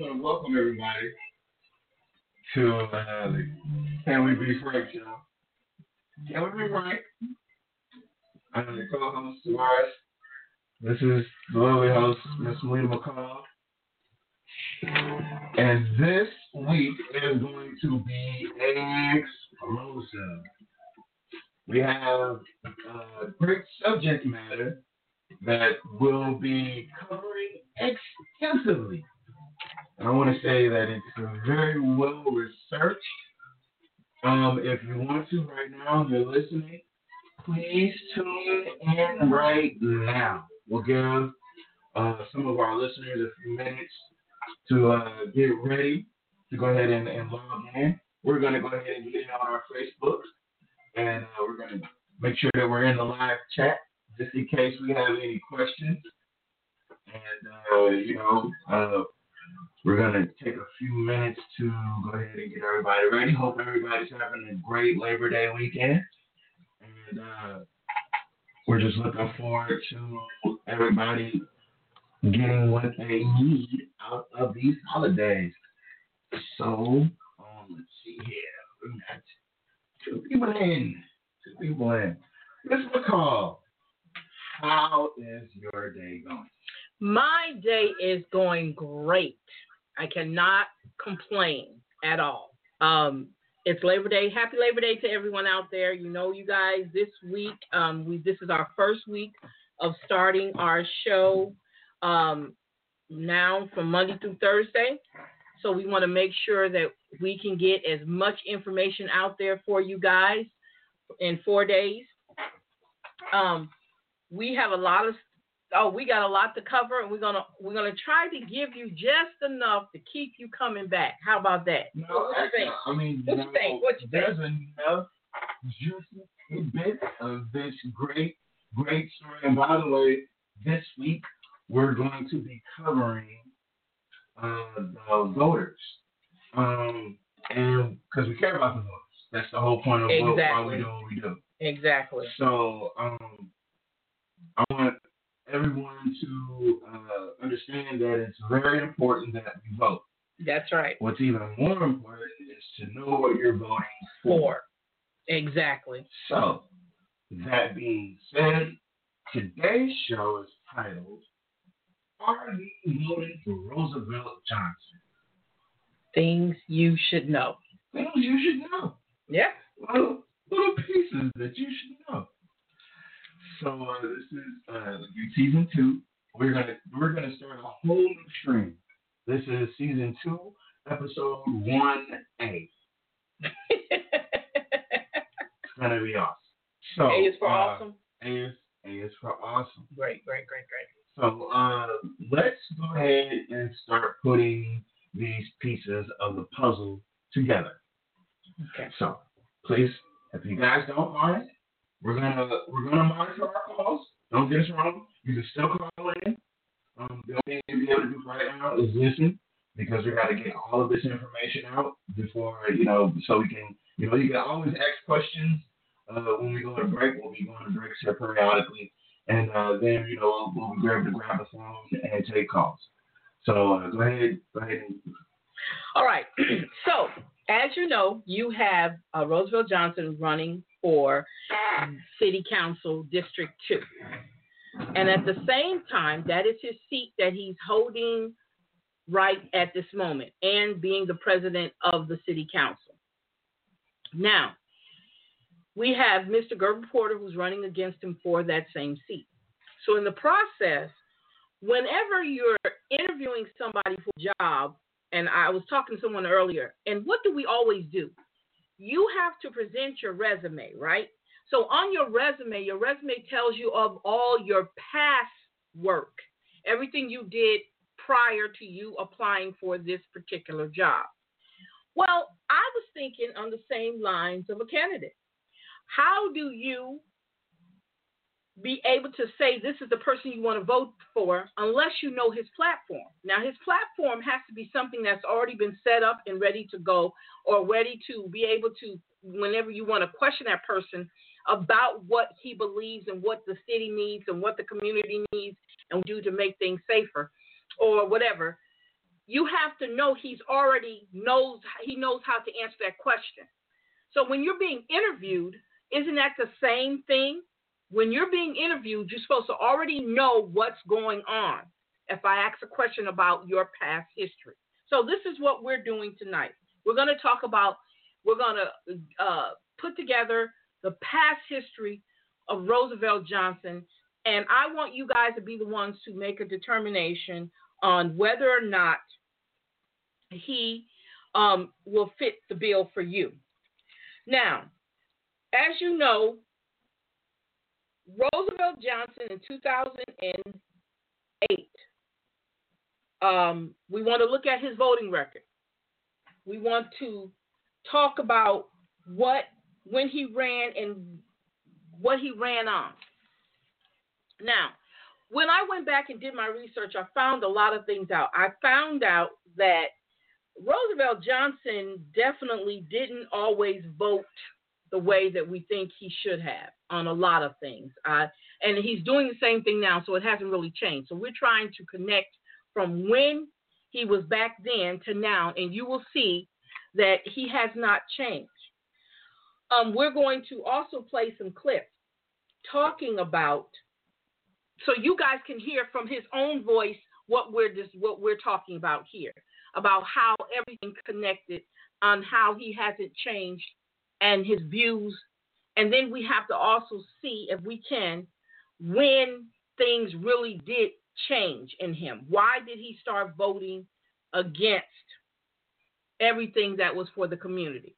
want to welcome everybody to Can We Be Frank, Show? Can We Be Frank? I'm the co-host, Tavares. This is the lovely host, Miss Melita McCall. And this week is going to be explosive. We have a great subject matter that we'll be covering extensively. And I want to say that it's very well researched. If you want to right now and you're listening, please tune in right now. We'll give some of our listeners a few minutes to get ready to go ahead and log in. We're going to go ahead and get in on our Facebook, and we're going to make sure that we're in the live chat just in case we have any questions. And, we're going to take a few minutes to go ahead and get everybody ready. Hope everybody's having a great Labor Day weekend. And we're just looking forward to everybody getting what they need out of these holidays. So, let's see here. We got two people in. Miss McCall, how is your day going? My day is going great. I cannot complain at all. It's Labor Day. Happy Labor Day to everyone out there. You know, you guys, this week, this is our first week of starting our show now from Monday through Thursday. So we want to make sure that we can get as much information out there for you guys in 4 days. We have we got a lot to cover, and we're gonna try to give you just enough to keep you coming back. How about that? No, I mean, what you think? There's enough juicy bits of this great story. And by the way, this week we're going to be covering the voters, and because we care about the voters, that's the whole point of why we do what we do. Exactly. So I want everyone to understand that it's very important that we vote. That's right. What's even more important is to know what you're voting for. Exactly. So, that being said, today's show is titled, Are You Voting for Roosevelt Johnson? Things you should know. Things you should know. Yeah. Little pieces that you should know. So this is season 2. We're gonna start a whole new stream. This is season 2, episode 1A. It's gonna be awesome. So A is for awesome. A is for awesome. Great. So let's go ahead and start putting these pieces of the puzzle together. Okay. So please, if you guys don't mind, we're gonna monitor our calls. Don't get us wrong. You can still call in. The only thing you'll be able to do right now is listen, because we got to get all of this information out before so we can you can always ask questions when we go to break. We'll be going to breaks here periodically, and then we'll be able to grab the phone and take calls. So go ahead. All right. So as you know, you have Roosevelt Johnson running for City Council District 2. And at the same time, that is his seat that he's holding right at this moment, and being the president of the City Council. Now, we have Mr. Gerber Porter, who's running against him for that same seat. So in the process, whenever you're interviewing somebody for a job, and I was talking to someone earlier, and what do we always do? You have to present your resume, right? So on your resume tells you of all your past work, everything you did prior to you applying for this particular job. Well, I was thinking on the same lines of a candidate. How do you be able to say this is the person you want to vote for unless you know his platform? Now, his platform has to be something that's already been set up and ready to go, or ready to be able to, whenever you want to question that person about what he believes and what the city needs and what the community needs and do to make things safer or whatever, you have to know he knows how to answer that question. So when you're being interviewed, isn't that the same thing? When you're being interviewed, you're supposed to already know what's going on. If I ask a question about your past history. So this is what we're doing tonight. We're going to put together the past history of Roosevelt Johnson, and I want you guys to be the ones to make a determination on whether or not he will fit the bill for you. Now, as you know, Roosevelt Johnson in 2008, we want to look at his voting record. We want to talk about when he ran and what he ran on. Now, when I went back and did my research, I found a lot of things out. I found out that Roosevelt Johnson definitely didn't always vote the way that we think he should have on a lot of things. And he's doing the same thing now, so it hasn't really changed. So we're trying to connect from when he was back then to now, and you will see that he has not changed. We're going to also play some clips talking about, so you guys can hear from his own voice what we're talking about here, about how everything connected, on how he hasn't changed and his views. And then we have to also see, if we can, when things really did change in him. Why did he start voting against everything that was for the community?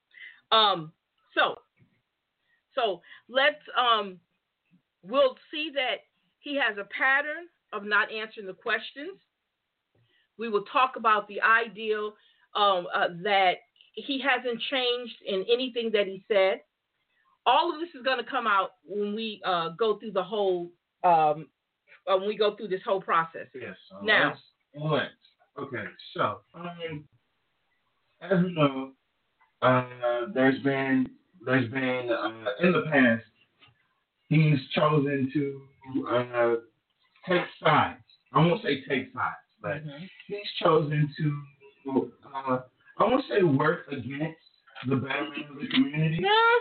So let's we'll see that he has a pattern of not answering the questions. We will talk about the ideal that he hasn't changed in anything that he said. All of this is going to come out when we go through the whole when we go through this whole process. Yes. Now, let's. Okay. So, as we know, there's been in the past, he's chosen to take sides. I won't say take sides, but he's chosen to I won't say work against the betterment of the community.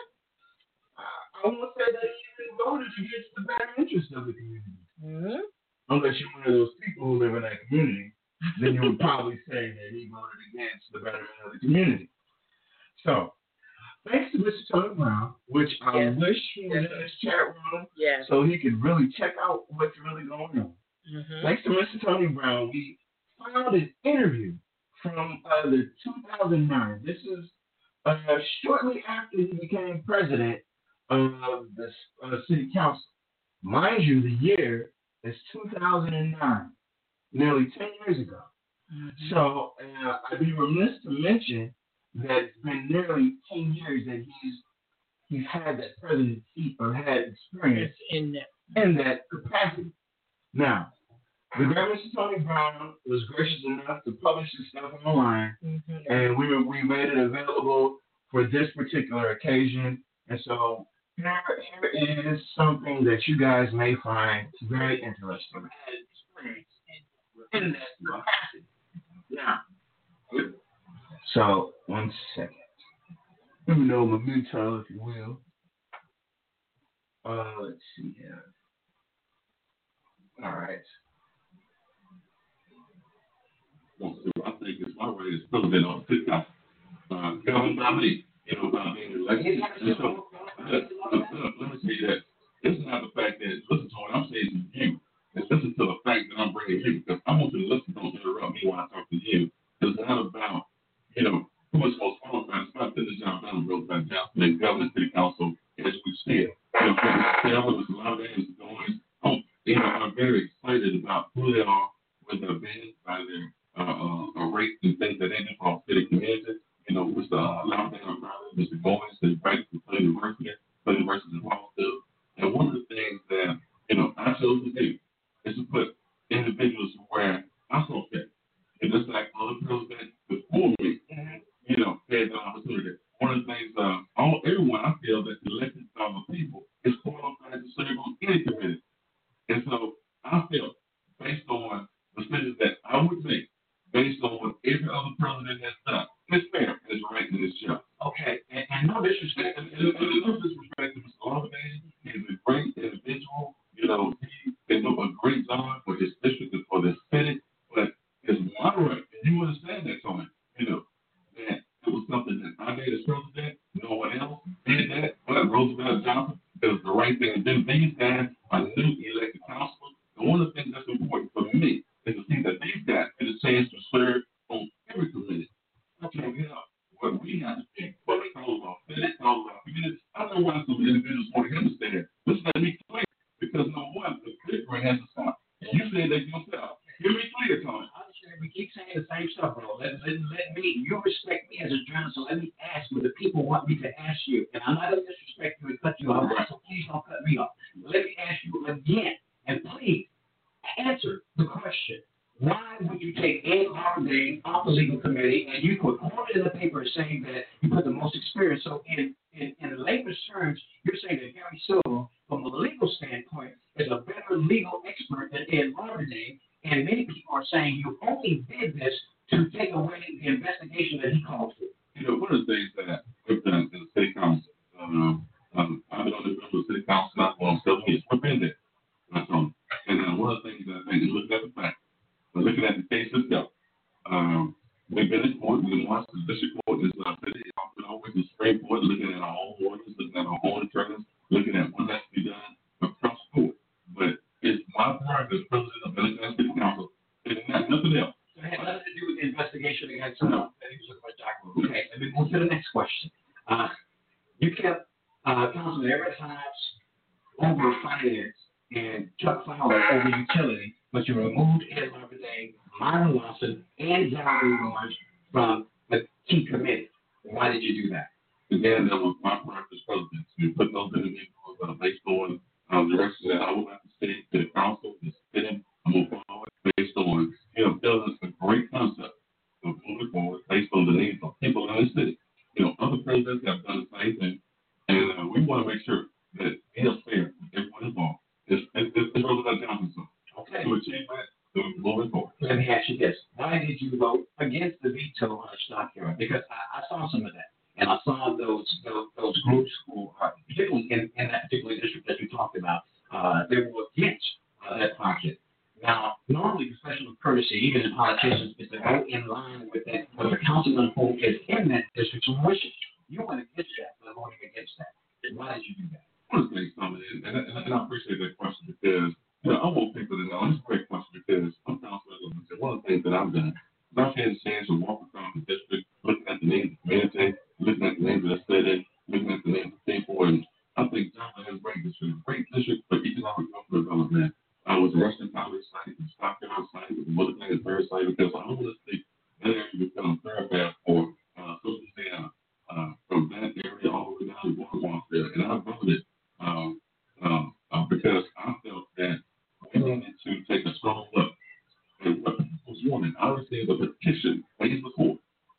I won't say that he even voted against the better interest of the community. Unless you're one of those people who live in that community, then you would probably say that he voted against the betterment of the community. So, thanks to Mr. Tony Brown, which I wish he was in his chat room so he could really check out what's really going on. Thanks to Mr. Tony Brown, we found an interview from the 2009. This is shortly after he became president of the city council. Mind you, the year is 2009, nearly 10 years ago. So I'd be remiss to mention that it's been nearly 10 years that he's had that presidency seat or had experience in that capacity. Now, the great Mr. Tony Brown was gracious enough to publish this stuff online, and we made it available for this particular occasion. And so here is something that you guys may find very interesting. In that capacity. Now, so 1 second. Let me know my mutual, if you will. Let's see here. All right. I think it's my right as president on TikTok. Governed by me, by being elected. So, let me say that. It's not the fact that, listen to what I'm saying to you. It's listen to the fact that I'm bringing you, because I want you to listen, don't interrupt me when I talk to you. It's not about, who is most qualified. It's about the job done, Roosevelt Johnson, and governor city council as we see it. There's a lot of names going. I'm very excited about who they are, what they've been, by their race and things that they do for our city community. Mr. Loudon, Mr. Goins, the right to play University in Hartsville. And one of the things that, I chose to do is to put individuals where I saw fit. And just like other people that before me, had the opportunity. One of the things, everyone I feel that's elected by the people is qualified to serve on any committee. And so I feel, based on decisions that I would make, based on you know, that it was something that I did as president. No one else did that but Roosevelt Johnson. It was the right thing to do. These guys are new elected councilors. And one of the things that's important for me is to see that these guys get a chance to serve on every committee. Okay, you know, what we have to think, what we call about Senate, call about communities. I don't know why some individuals want to understand. Let's let me clear. Because number one, the filtering has to stop. And you said that yourself. Hear me clear, Tony. I understand. We keep saying the same stuff, bro. Let me, you respect me as a journalist, so let me ask what the people want me to ask you. And I'm not going to disrespect you and cut you off, so please don't cut me off. Let me ask you again, and please answer the question. Why would you take Ed Holiday off the legal committee and you put quoted in the paper saying that you put the most experience? So in layman's terms, you're saying that Gary Silver, from a legal standpoint, is a better legal expert than Ed Holiday, and many people are saying you only did this to take away the investigation that he called for. You know, one of the things that we've done in the city council, I've been on the bill of the city council not for 7 years. We've been there. And one of the things that I think is looking at the fact, looking at the case itself, we've been in court, we watched the district court is city, always the Supreme Court, looking at our own orders, looking at our own attorneys, looking at what has to be done across the court. But it's my priority as president of the City Council. It's not nothing else. So it had nothing to do with the investigation against him. Okay, let me move to the next question. You kept Councilman Everett Hobbs over finance and Chuck Fowler over utility, but you removed Ed Labrador, Myron Lawson, and Gary Lawrence from the key committee. Why did you do that? Again, that was my priority as president to put those individuals based on direction that I would like to state to the council, the city, move forward based on, building a great concept of moving forward based on the needs of people in the city. Other presidents have done the same thing, and we want to make sure that it is fair for everyone involved. It's Roosevelt Johnson. Okay. To achieve that, moving forward. Let me ask you this. Why did you vote against the veto on the stock hearing? Because I saw some of that. And I saw those groups who are, particularly in that particular district that you talked about, they were against that project. Now, normally the special courtesy, even in politicians, is to go in line with that, with the councilman who is in that district's wishes. You went against that, but voting against that. Why did you do that? I want to say something, and I appreciate that question because, I want people to know, it's a great question because I'm councilman. One of the things that I've done is I've had a chance to walk across the district, looking at the names of the community, looking at the names of the city, looking at the names of people, and I think Johnson has a great district for economic development. I was Rushton College site, the Stockton site, the Mother Thing Fair site, because I want to see that area become a thoroughfare for social stand from that area all the way down to Boardwalk there. And I voted because I felt that we needed to take a strong look at what people was wanting. I received a petition days before.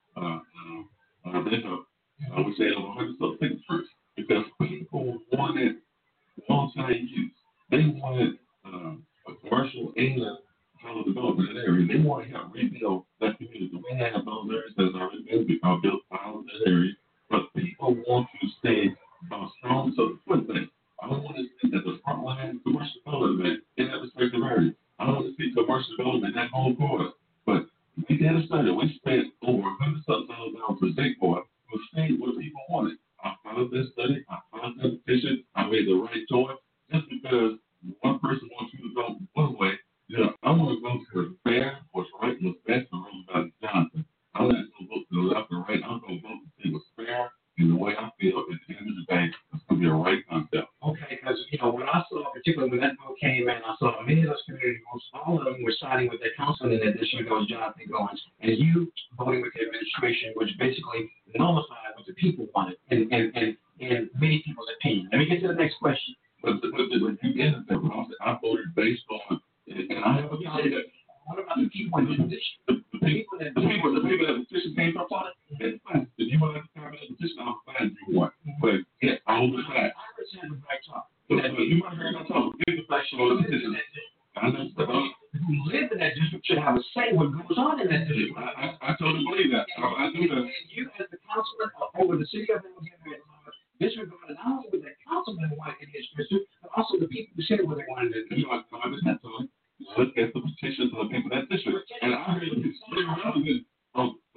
I would say over 100 things first because people wanted long-time use. They wanted a commercial and a development in that area. They want to help rebuild that community. We have those areas that are already been built out in that area, but people want to stay strong. So one thing, I don't want to see that the front line commercial development in that respective area. I don't want to see commercial development in that whole quarter. But we did a study. We spent over $100,000 per day for it. We stayed what people wanted. I followed that study. I followed that petition. I made the right choice. Just because one person wants you to go one way, I want to go to the fair, what's right, what's best for Roosevelt Johnson. I'm not going to vote to the left or right. I'm going to vote to see what's fair and the way I feel at the end of the day, it's going to be a right concept. Okay, because, when I saw, particularly when that vote came in, I saw many of those community groups, all of them were siding with their councilman in that district, that was Jonathan Goins, and you voting with the administration, which basically nullified what the people wanted in many people's opinion. Let me get to the next question. But you ended that, I voted based on, and I have a say that. What about the people in the district? The people that the petition came from, that's fine. If you want to have a petition, I'm glad you want. But yes, I will decide. I heard the right talk. You might hear my talk. Here's the fact on the petition. I know. Who live in that district should have a say what goes on in that district. I totally believe that. I do that. And you, as the councilman over the city of Alexandria, disregarded not only what that councilman wanted in his district, but also the people who said what they wanted in the district. I understand, Tony. Look at the petitions of the people in that district. And I heard the relevant of the people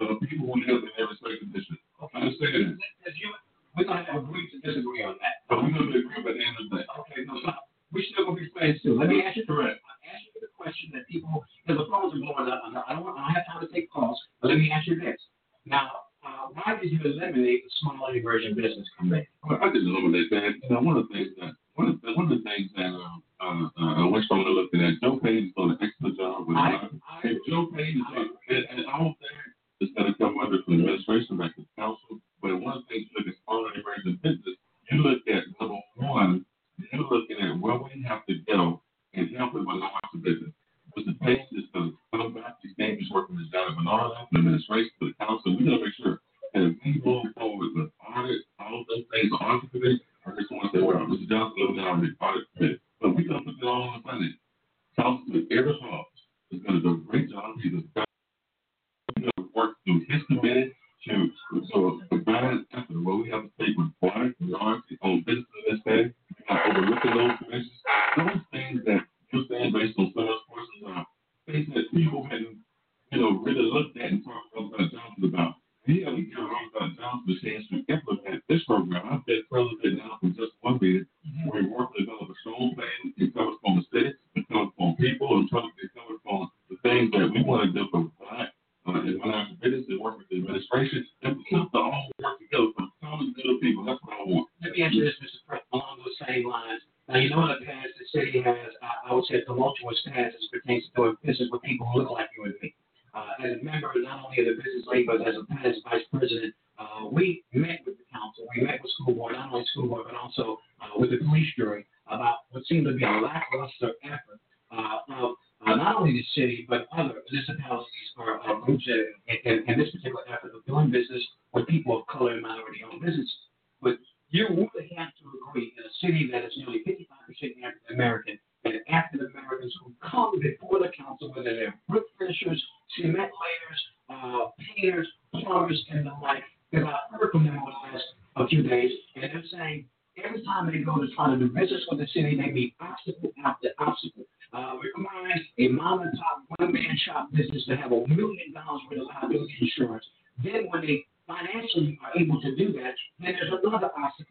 people who live in their respective districts. I understand that. We're going to agree to disagree on that. But we're going to agree by the end of the day. Okay, no, we're still going to be friends too. Let me ask you Correct. ask you the question that people, because the phones are blowing up. I don't have time to take calls, but let me ask you this. Now, why did you eliminate the small immersion business committee? Well, I didn't eliminate that. You know, one of the things that Westmoreland looking at, Joe Page is doing an excellent job with it. Joe Page is doing, and all of that is going to come under the administration back to the council. But one of the things you look at small and emerging business, you look at number one, you're looking at where we have to go and help with minority business. Mr. Page is going to come back. He's going to be working with John Bernard, the administration, to the council. We're going to make sure that if we move forward with audit, all of those things, the audit committee, I just want to say, well, Mr. Johnson living on the audit committee. But we're going to put it all on the planet. Councilman Eric Hawes is going to do a great job. He's going to work through his committee to provide effort where we have to take with black, minority, on business in this day. We're not overlooking those commissions. Those things that you're saying based on some of those questions are things that people hadn't, really looked at and talked to Roosevelt Johnson about. Yeah, we give Roosevelt Johnson a chance to implement this program. I've been president now for just one meeting. We're working to develop a strong plan. It covers from the city, it covers from people, and it covers from the things that we want to do for black and minority business and work with the administration. And we have to all work together for common good of people. That's what I want. Let me answer this, Mr. President, along those same lines. Now, in the past, the city has, I would say, a tumultuous past as it pertains to doing business with people who look like you and me. As a member, not only of the business league, but as a past vice president, we met with the council, we met with school board, not only school board, but also with the police jury about what seemed to be a lackluster effort of not only the city, but other municipalities or groups in this particular effort of doing business with people of color and minority-owned businesses. But you really have to agree in a city that is nearly 55% African American and African Americans who come before the council, whether they're brick finishers, cement layers, painters, plumbers, and the like, because I've heard from them over the last few days, and they're saying every time they go to try to do business with the city, they meet obstacle after obstacle. Requiring a mom and pop one-man shop business to have $1 million worth of liability insurance. Then when they financially are able to do that, then there's another obstacle.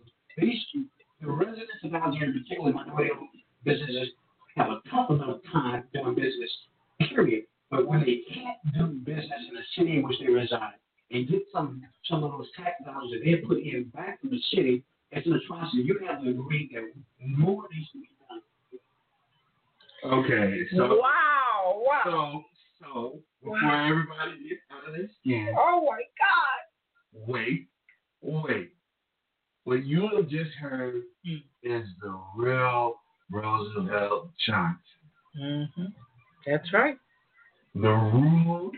The residents of Alexandria, particularly minority businesses, have a tough enough time doing business, period. But when they can't do business in the city in which they reside and get some of those tax dollars that they put in back from the city, it's an atrocity. You have to agree that more needs to be done. Okay, so Wow. So before everybody gets out of their skin, Oh my God. wait. What you have just heard is the real Roosevelt Johnson. Mm-hmm. That's right. The rude,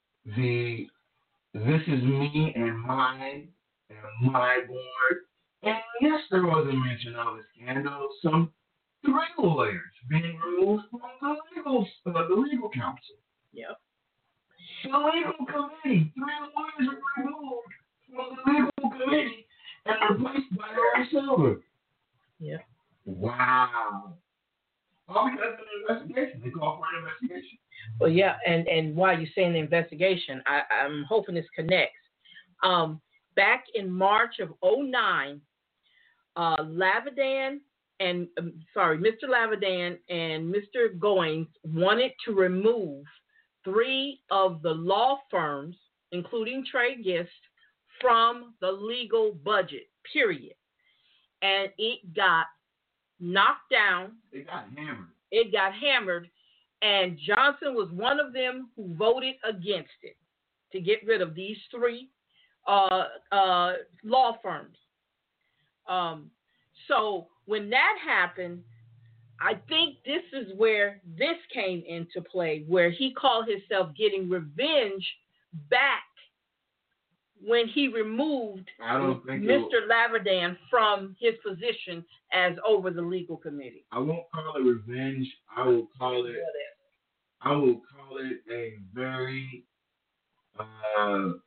this is me and mine and my board. And yes, there was a mention of a scandal, some 3 lawyers being removed from the legal council. Yep. The legal committee, 3 lawyers were removed from the legal committee and replaced by Larry Silver. Yeah. Wow. All because of an investigation. They call for an investigation. Well, yeah, and while you're saying the investigation, I'm hoping this connects. Back in March of 2009, Mr. Lavadan and Mr. Goins wanted to remove 3 of the law firms, including Trey Gist, from the legal budget, period. And it got knocked down. It got hammered. And Johnson was one of them who voted against it to get rid of these 3 law firms. So when that happened, I think this is where this came into play, where he called himself getting revenge back when he removed Mr. Lavadan from his position as over the legal committee. I won't call it revenge. I will call it a very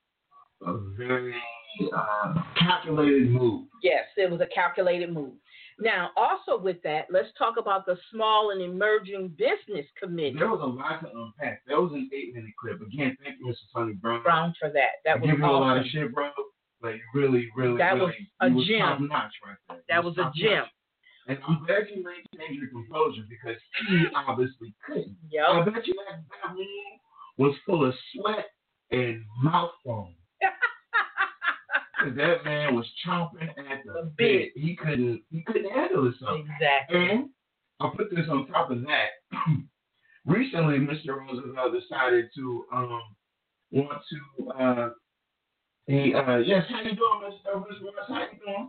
calculated move. Yes, it was a calculated move. Now, also with that, let's talk about the Small and Emerging Business Committee. There was a lot to unpack. That was an 8-minute clip. Again, thank you, Mr. Tony Brown. For that. That was giving you a lot of awesome. shit, bro. Like, really, That was a you was gem. top notch right there. That was a gem. And I'm glad you maintained your composure because he obviously couldn't. I Yep. bet you that room was full of sweat and mouth foam. Because that man was chomping at the bit. He couldn't handle himself. Exactly. And I'll put this on top of that. Recently, Mr. Roosevelt decided to want to yes, how you doing, Mr. Roosevelt? How you doing?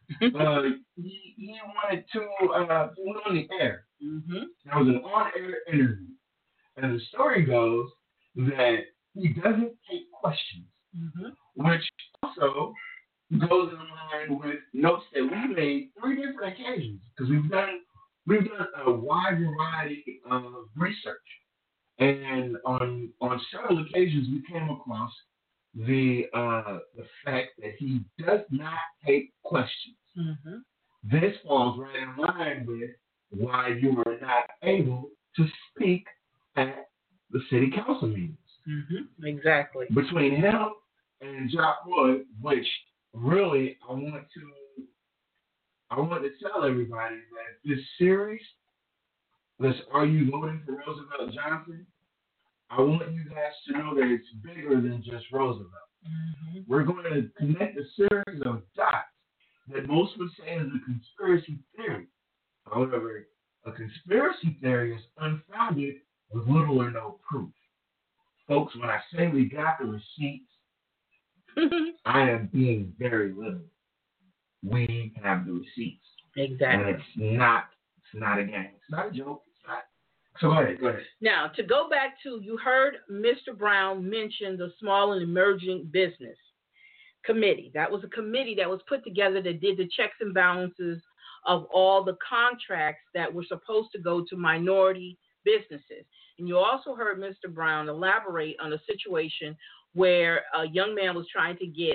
He wanted to went on the air. Mm-hmm. That was an on-air interview, and the story goes that he doesn't take questions, which also goes in line with notes that we made 3 different occasions because we've done a wide variety of research, and on several occasions we came across the fact that he does not take questions. Mm-hmm. This falls right in line with why you are not able to speak at the city council meetings. Mm-hmm. Exactly. Between him and Jock Roy, which really I want to tell everybody that this series, this Are You Voting for Roosevelt Johnson? I want you guys to know that it's bigger than just Roosevelt. Mm-hmm. We're going to connect a series of dots that most would say is a conspiracy theory. However, a conspiracy theory is unfounded with little or no proof. Folks, when I say we got the receipts, I am being very literal. We have the receipts. Exactly. And it's not a game. It's not a joke. It's not. So go ahead. Now, to go back to, you heard Mr. Brown mention the Small and Emerging Business Committee. That was a committee that was put together that did the checks and balances of all the contracts that were supposed to go to minority businesses. And you also heard Mr. Brown elaborate on a situation where a young man was trying to get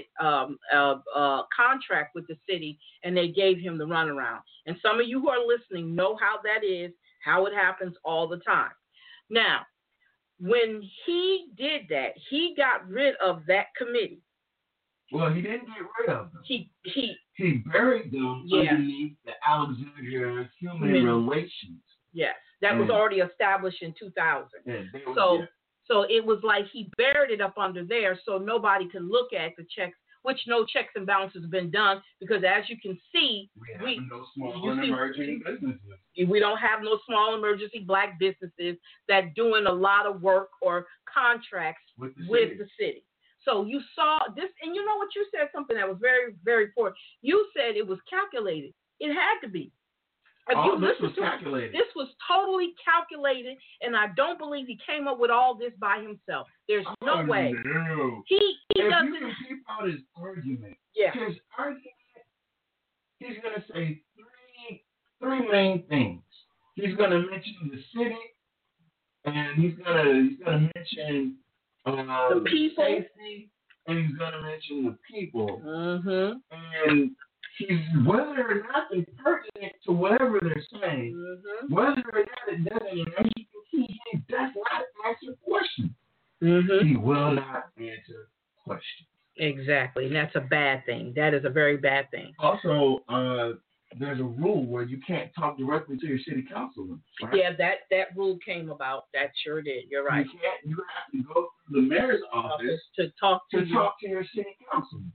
a contract with the city, and they gave him the runaround. And some of you who are listening know how that is, how it happens all the time. Now, when he did that, he got rid of that committee. Well, he didn't get rid of them. He buried them underneath the Alexandria Human Relations. Yes, that was already established in 2000. Yeah, So it was like he buried it up under there so nobody could look at the checks, which no checks and balances have been done because as you can see, we have no small and emerging businesses. We don't have no small emergency black businesses that doing a lot of work or contracts with the city. So you saw this, and you know what, you said something that was very, very important. You said it was calculated. It had to be. This was calculated. This was totally calculated, and I don't believe he came up with all this by himself. There's no way. No. He if doesn't. You can keep out his argument. Yeah. His argument, he's going to say three main things. He's going to mention the city, and he's going to mention the people, safety, and he's going to mention the people. Mm-hmm. And whether or not they're pertinent to whatever they're saying, whether or not it doesn't, he does not answer questions. Mm-hmm. He will not answer questions. Exactly, and that's a bad thing. That is a very bad thing. Also, there's a rule where you can't talk directly to your city councilman. Right? Yeah, that rule came about. That sure did. You're right. You have to go through the mayor's office to talk to your city councilman.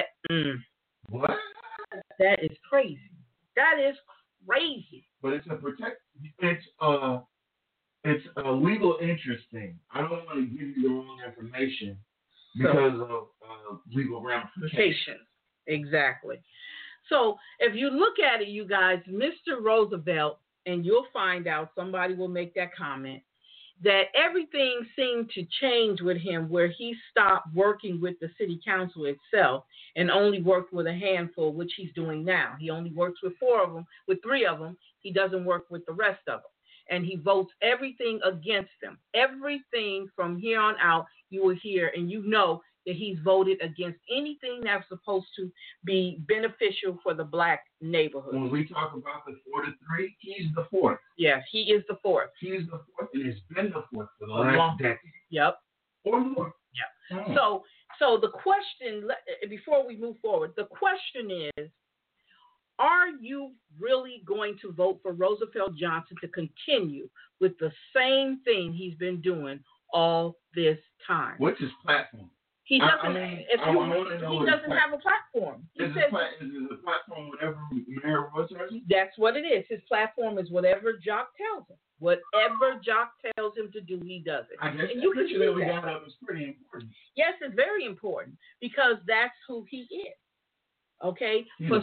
What? That is crazy. That is crazy. But it's a legal interest thing. I don't want to give you the wrong information because of legal ramifications. Exactly. So if you look at it, you guys, Mr. Roosevelt, and you'll find out, somebody will make that comment, that everything seemed to change with him where he stopped working with the city council itself and only worked with a handful, which he's doing now. He only works with 4 of them, with 3 of them. He doesn't work with the rest of them. And he votes everything against them. Everything from here on out, you will hear, and you know that he's voted against anything that's supposed to be beneficial for the black neighborhood. When we talk about the 4 to 3, he's the fourth. Yeah, he is the fourth. He's the fourth, and it's been the fourth for the last decade. Yep. Or more. Yep. So the question, before we move forward, the question is, are you really going to vote for Roosevelt Johnson to continue with the same thing he's been doing all this time? What's his platform? He doesn't. He doesn't have a platform. Is the platform whatever Mayor Roy tells him? That's what it is. His platform is whatever Jock tells him. Whatever Jock tells him to do, he does it. I guess and you can that we got up is pretty important. Yes, it's very important because that's who he is. Okay? For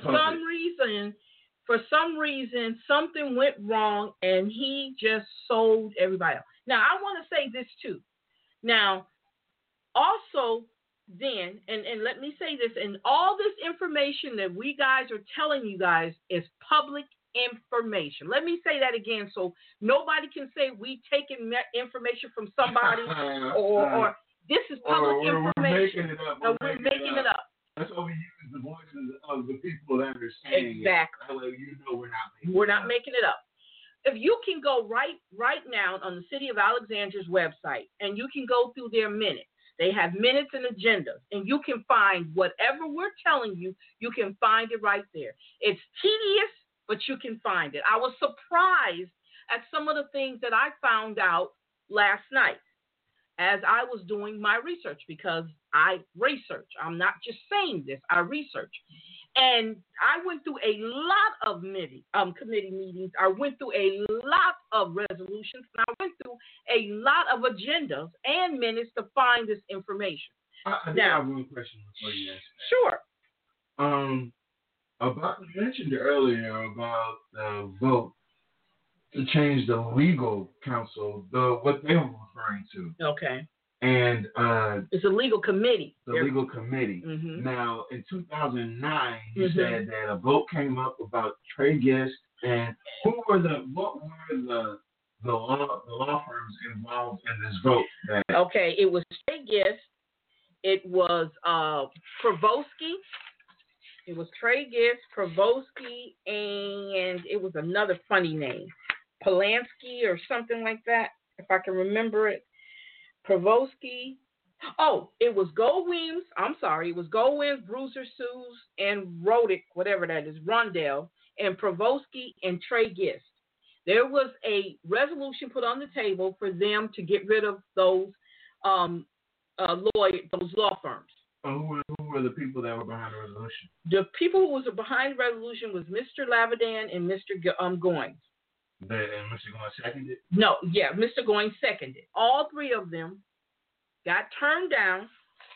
some reason, something went wrong and he just sold everybody else. Now, I want to say this too. Now, also, then, and let me say this, and all this information that we guys are telling you guys is public information. Let me say that again so nobody can say we taking information from somebody or this is public information. We're making it up. That's why we use the voices of the people that are saying exactly. It. Like, you know we're not making it up. If you can go right now on the City of Alexandria's website and you can go through their minutes. They have minutes and agendas, and you can find whatever we're telling you, you can find it right there. It's tedious, but you can find it. I was surprised at some of the things that I found out last night as I was doing my research, because I research. I'm not just saying this. I research. And I went through a lot of committee meetings. I went through a lot of resolutions. And I went through a lot of agendas and minutes to find this information. I have one question before you answer that. Sure. About you mentioned earlier about the vote to change the legal counsel, what they were referring to. Okay. And it's a legal committee. The legal committee. Mm-hmm. Now, in 2009, you said that a vote came up about Trey Gist, and what were the law firms involved in this vote? Okay, it was Trey Gist. It was Provoski. It was Trey Gist, Provoski, and it was another funny name, Polanski or something like that, if I can remember it. Provoski. Oh, it was Gold Williams. I'm sorry. It was Gold Williams, Bruiser Sues, and Rodick, whatever that is, Rondell, and Provoski and Trey Gist. There was a resolution put on the table for them to get rid of those those law firms. Who were the people that were behind the resolution? The people who was behind the resolution was Mr. Lavadan and Mr. Goins. And Mr. Goins seconded? No, yeah, Mr. Goins seconded. All three of them got turned down.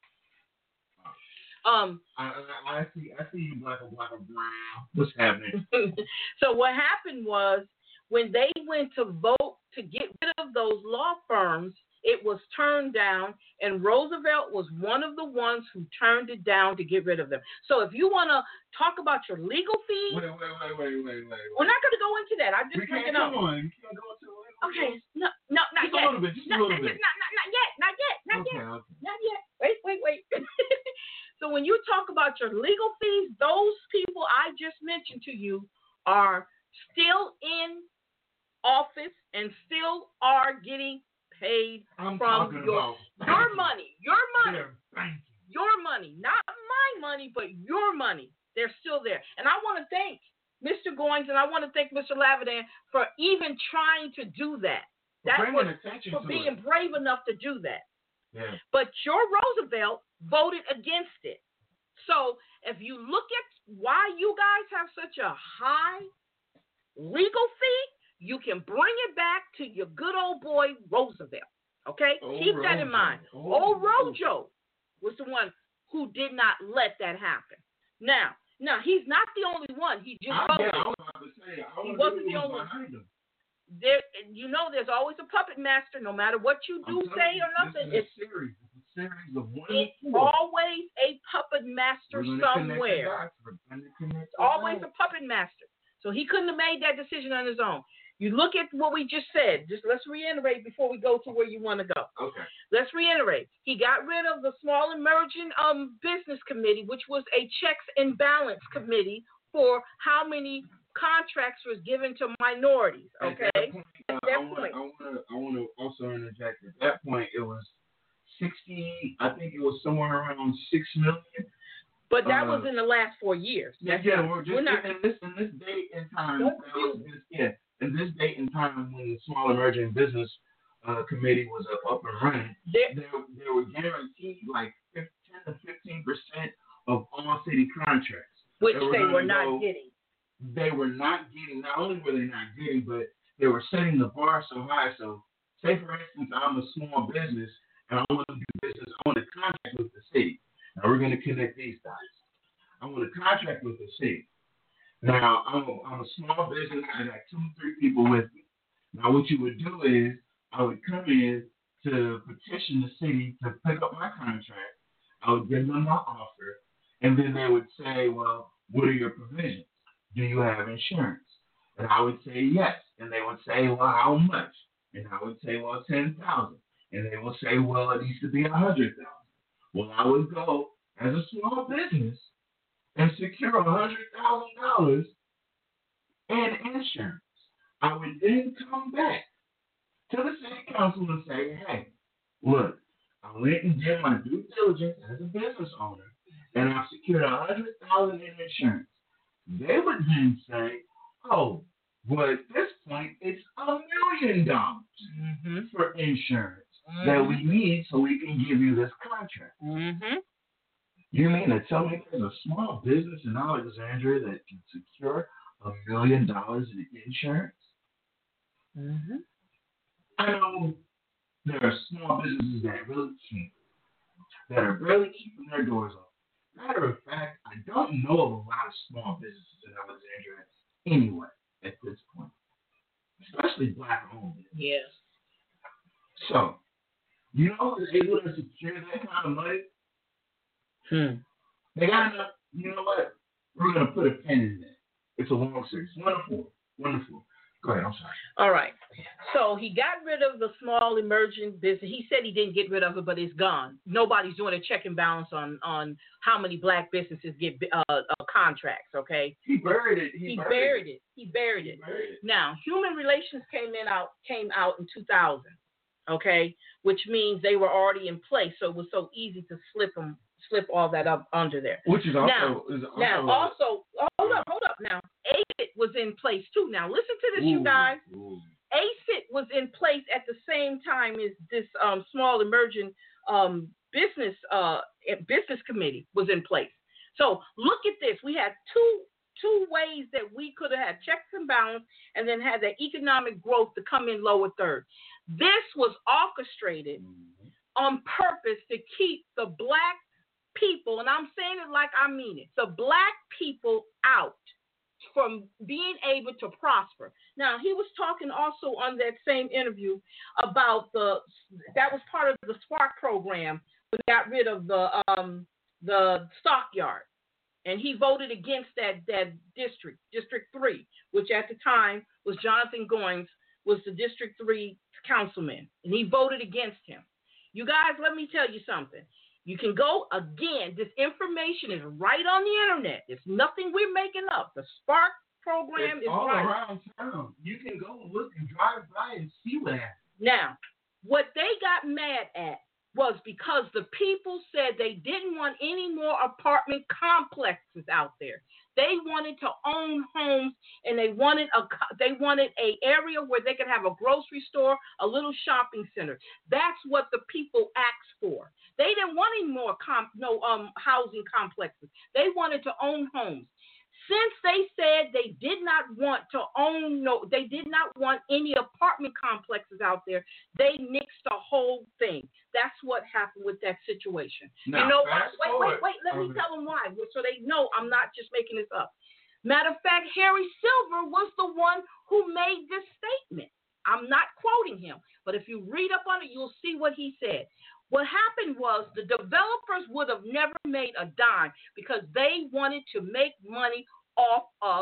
I see you black and brown. What's happening? So what happened was when they went to vote to get rid of those law firms, it was turned down, and Roosevelt was one of the ones who turned it down to get rid of them. So if you want to talk about your legal fees, wait. We're not going to go into that. I'm just bringing up. Come on, you can't go into the legal fees. No, not just yet. A little bit, just a little bit. Not yet. Okay. Not yet. Wait. So when you talk about your legal fees, those people I just mentioned to you are still in office and still are getting paid from your money. Your money, not my money, but your money. They're still there. And I want to thank Mr. Goins and I want to thank Mr. Lavadan for even trying to do that. For being brave enough to do that. Yeah. But your Roosevelt voted against it. So if you look at why you guys have such a high legal fee, you can bring it back to your good old boy Roosevelt. Okay? Keep that in mind. Old Rojo was the one who did not let that happen. Now, he's not the only one. He just voted. He wasn't the only one. There's always a puppet master, no matter what you do, say, or nothing. It's a series of one. It's always a puppet master somewhere. It's always a puppet master. So he couldn't have made that decision on his own. You look at what we just said. Just let's reiterate before we go to where you want to go. Okay. Let's reiterate. He got rid of the Small Emerging Business Committee, which was a checks and balance committee for how many contracts was given to minorities. Okay. At that point, I want to also interject. At that point, it was 60. I think it was somewhere around 6 million. But that was in the last 4 years. We're not in this date and time. In this date and time when the Small Emerging Business Committee was up and running, they were guaranteed like 10 to 15% of all city contracts, which they were not getting. They were not getting. Not only were they not getting, but they were setting the bar so high. So, say for instance, I'm a small business and I want to do business. I want to contract with the city. Now we're going to connect these dots. I want to contract with the city. Now I'm a small business. I got 2 or 3 people with me. Now what you would do is I would come in to petition the city to pick up my contract. I would give them my offer, and then they would say, "Well, what are your provisions? Do you have insurance?" And I would say yes, and they would say, "Well, how much?" And I would say, "Well, 10,000." And they would say, "Well, it needs to be 100,000." Well, I would go as a small business and secure $100,000 in insurance. I would then come back to the city council and say, "Hey, look, I went and did my due diligence as a business owner, and I've secured $100,000 in insurance." They would then say, "Oh, well, at this point, it's $1 million for insurance that we need so we can give you this contract." You mean to tell me there's a small business in Alexandria that can secure $1 million in insurance? I know there are small businesses that really can't, that are barely keeping their doors open. Matter of fact, I don't know of a lot of small businesses in Alexandria anyway at this point, especially black-owned. Yes. So, you know who's able to secure that kind of money? They got enough. You know what? We're going to put a pin in there. It's a long series. Wonderful. Go ahead. I'm sorry. All right. So he got rid of the Small Emerging Business. He said he didn't get rid of it, but it's gone. Nobody's doing a check and balance on how many black businesses get contracts. Okay. He buried it. He buried it. Now, Human Relations came out in 2000. Okay, which means they were already in place, so it was so easy to slip all that up under there. Which is also hold up. Now, ACIT was in place too. Now, listen to this, you guys. ACIT was in place at the same time as this Small Emerging Business Committee was in place. So look at this. We had two ways that we could have had checks and balance and then had the economic growth to come in lower third. This was orchestrated on purpose to keep the black people, and I'm saying it like I mean it, the black people out from being able to prosper. Now, he was talking also on that same interview about that was part of the Spark program when they got rid of the stockyard. And he voted against that District 3, which at the time was Jonathan Goins, was the District 3 councilman. And he voted against him. You guys, let me tell you something. You can go again. This information is right on the internet. It's nothing we're making up. The Spark program is all right around town. You can go look and drive by and see what happened. Now, what they got mad at was because the people said they didn't want any more apartment complexes out there. They wanted to own homes, and they wanted a area where they could have a grocery store, a little shopping center. That's what the people asked for. They didn't want any more housing complexes. They wanted to own homes. Since they said they did not want they did not want any apartment complexes out there, they nixed the whole thing. That's what happened with that situation. Now, you know what? Wait. Let me tell them why, so they know I'm not just making this up. Matter of fact, Harry Silver was the one who made this statement. I'm not quoting him, but if you read up on it, you'll see what he said. What happened was the developers would have never made a dime because they wanted to make money off of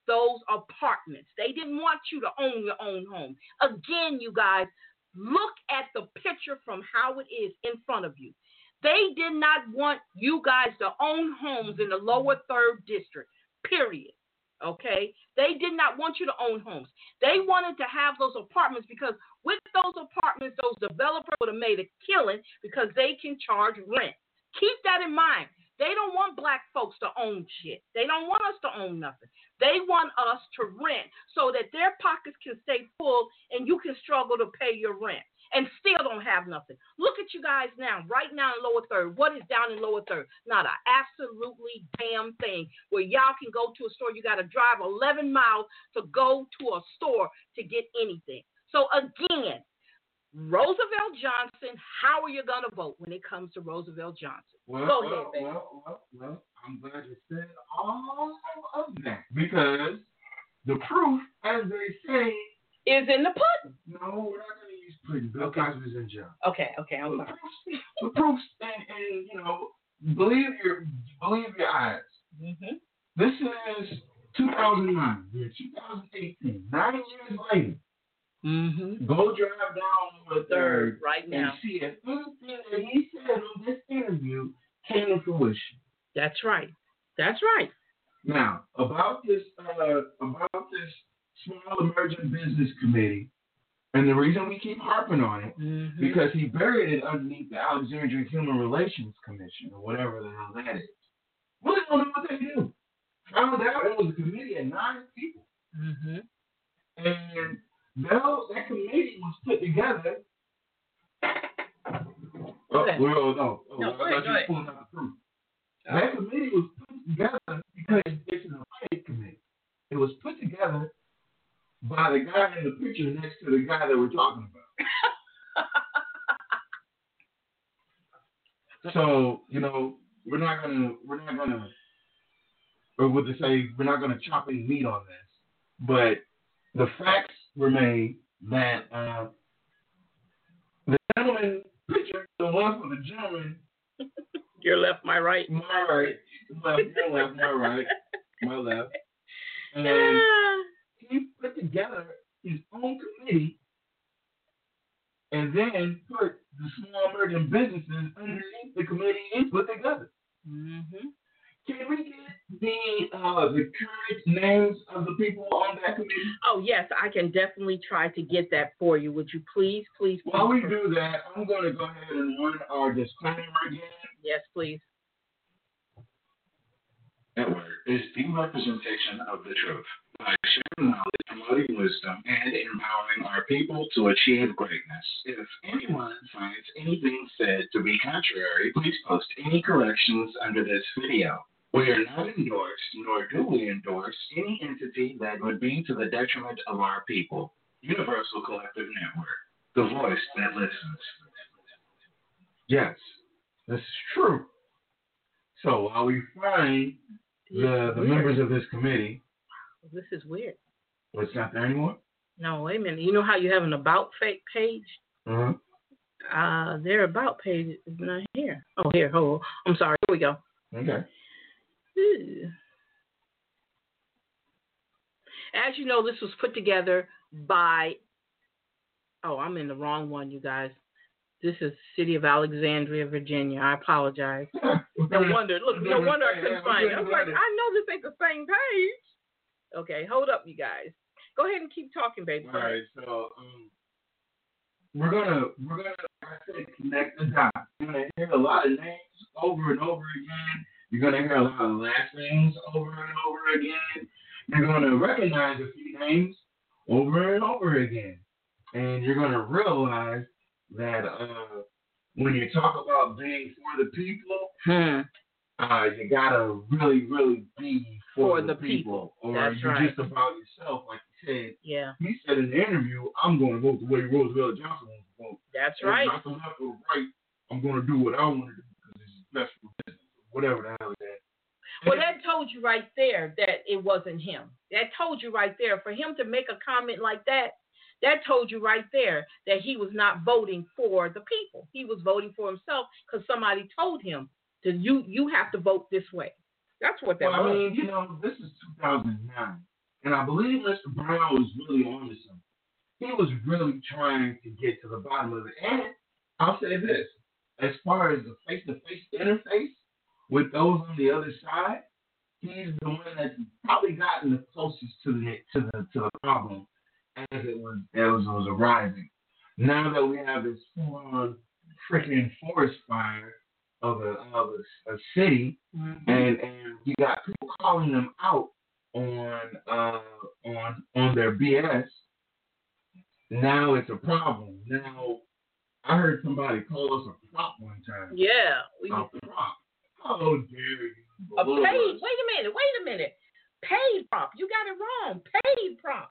those apartments. They didn't want you to own your own home. Again, you guys, look at the picture from how it is in front of you. They did not want you guys to own homes in the lower 3rd district, period. Okay? They did not want you to own homes. They wanted to have those apartments because with those apartments, those developers would have made a killing because they can charge rent. Keep that in mind. They don't want black folks to own shit. They don't want us to own nothing. They want us to rent so that their pockets can stay full and you can struggle to pay your rent and still don't have nothing. Look at you guys now, right now in lower 3rd. What is down in lower 3rd? Not an absolutely damn thing. Where y'all can go to a store, you got to drive 11 miles to go to a store to get anything. So again, Roosevelt Johnson, how are you going to vote when it comes to Roosevelt Johnson? Go ahead, baby. Well, I'm glad you said all of that because the proof, as they say, is in the pudding. No, we're not going to use pudding. Bill Cosby's in jail. Okay, I'm sorry. The proofs, and believe your eyes. Mm-hmm. This is 2009. We're 2018. 9 years later. Mm-hmm. Go drive down the 3rd right now and see if anything that he said on this interview came to fruition. That's right. Now, about this small emerging business committee, and the reason we keep harping on it, because he buried it underneath the Alexandria Human Relations Commission, or whatever the hell that is. Really don't know what they do. Found out it was a committee of 9 people. Mm-hmm. And that committee was put together. Go ahead. No, pulling out the proof. That committee was put together because it's an affiliate committee. It was put together by the guy in the picture next to the guy that we're talking about. So, we're not gonna chop any meat on this. But the facts remain that the gentleman picture, the one for the gentleman. Your left, my right. My right. Your left, my right. My left. And he put together his own committee and then put the small emerging businesses underneath the committee he put together. Mm-hmm. Can we get the current names of the people on that committee? Oh, yes, I can definitely try to get that for you. Would you please? While we do that, I'm going to go ahead and run our disclaimer again. Yes, please. Network is the representation of the truth by sharing knowledge, promoting wisdom, and empowering our people to achieve greatness. If anyone finds anything said to be contrary, please post any corrections under this video. We are not endorsed, nor do we endorse any entity that would be to the detriment of our people. Universal Collective Network, the voice that listens. Yes, this is true. So while we find the members of this committee. This is weird. Well, it's not there anymore? No, wait a minute. You know how you have an about page? Mm-hmm. Their about page is not here. Oh, here. Oh, I'm sorry. Here we go. Okay. As you know, this was put together by, I'm in the wrong one, you guys. This is City of Alexandria, Virginia. I apologize. No wonder I couldn't find it. I was like, I know this ain't the same page. Okay, hold up, you guys. Go ahead and keep talking, baby. All right, so we're gonna like I said, connect the dots. You're gonna hear a lot of names over and over again. You're gonna hear a lot of last names over and over again. You're gonna recognize a few names over and over again, and you're gonna realize that when you talk about being for the people, you gotta really, really be for the people. Or that's you're right. just about yourself, like you said. Yeah. He said in the interview, I'm going to vote the way Roosevelt Johnson wants to vote. That's right. Not the left or right. I'm going to do what I want to do because it's best for business. Whatever the hell it is. Well, that told you right there that it wasn't him. That told you right there. For him to make a comment like that, that told you right there that he was not voting for the people. He was voting for himself because somebody told him that you have to vote this way. That's what that was. I mean, this is 2009. and I believe Mr. Brown was really on to something. He was really trying to get to the bottom of it. And I'll say this, as far as the face-to-face interface with those on the other side, he's the one that's probably gotten the closest to the problem as it was arising. Now that we have this full-on freaking forest fire of a city, and you got people calling them out on their BS. Now it's a problem. Now I heard somebody call us a prop one time. Yeah. A prop. How dare you? A paid. Wait a minute. Paid prop. You got it wrong. Paid prop.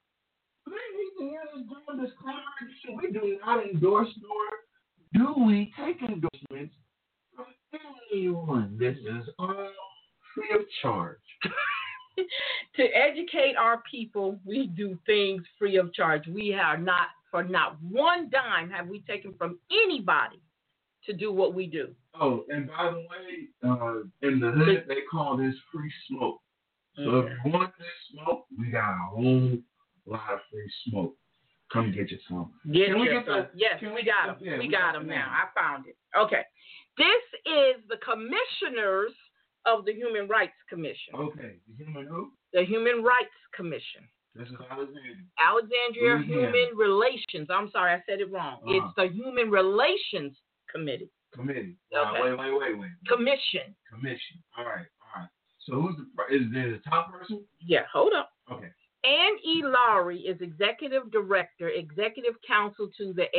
We do not endorse nor do we take endorsements from anyone. This is all free of charge. To educate our people, we do things free of charge. We are not, for not one dime have we taken from anybody to do what we do. Oh, and by the way, in the hood, they call this free smoke. So if you want this smoke, we got a whole lot of free smoke. Come get you some. Yes, we got them. Yeah, we got them now. I found it. Okay. This is the commissioners of the Human Rights Commission. Okay. The human who? The Human Rights Commission. This is Alexandria. Alexandria Human Relations. I'm sorry, I said it wrong. It's the Human Relations Committee. Committee. Okay. Wait. Commission. All right. So who's is there the top person? Yeah, hold up. Okay. Ann E. Lowry is Executive Director, Executive Counsel to the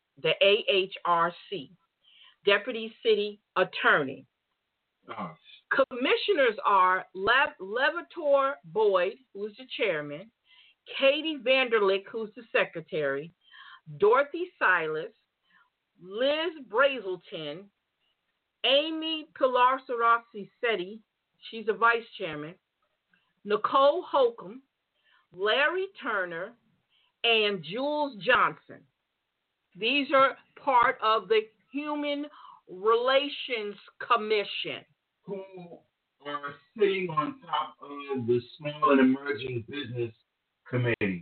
AHRC, Deputy City Attorney. Oh. Commissioners are Levator Boyd, who is the chairman, Katie Vanderlick, who's the secretary, Dorothy Silas, Liz Brazelton, Amy Pilar-Sarasi-Setti, she's a vice chairman, Nicole Holcomb, Larry Turner, and Jules Johnson. These are part of the Human Relations Commission, who are sitting on top of the Small and Emerging Business Committee.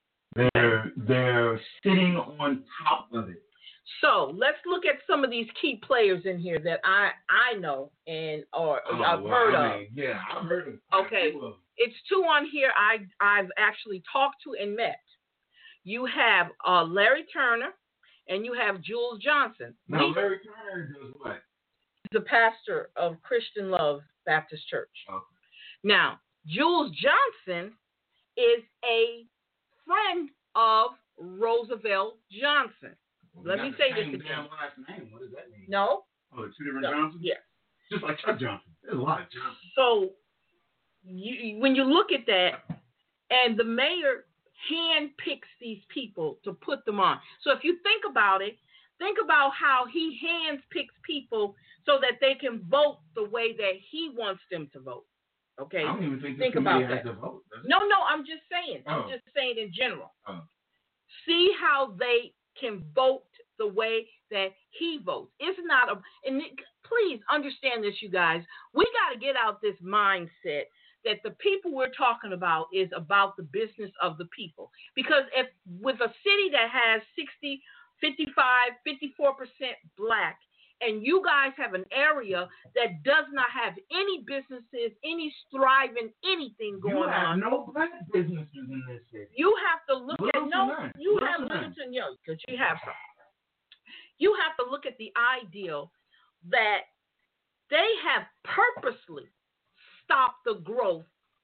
They're sitting on top of it. So let's look at some of these key players in here that I know and I've heard of. Yeah, I've heard of. Okay, it's two on here I've actually talked to and met. You have Larry Turner and you have Jules Johnson. Now Larry Turner does what? He's a pastor of Christian Love Baptist Church. Okay. Now Jules Johnson is a friend of Roosevelt Johnson. Let me say this again. Last name. What does that mean? No. Oh, two different Johnsons? Yeah. Just like Chuck Johnson. There's a lot of Johnsons. So when you look at that, and the mayor handpicks these people to put them on. So if you think about it, think about how he handpicks people so that they can vote the way that he wants them to vote. Okay? I don't even think about has that. to vote. No, I'm just saying. I'm just saying in general. Oh. See how they can vote the way that he votes. It's not please understand this, you guys. We got to get out this mindset that the people we're talking about is about the business of the people. Because if with a city that has 60, 55, 54% black, and you guys have an area that does not have any businesses, any thriving, anything going on. You have no black businesses in this city. You have to look at you have Littleton Young, because you have some. You have to look at the ideal that they have purposely stopped the growth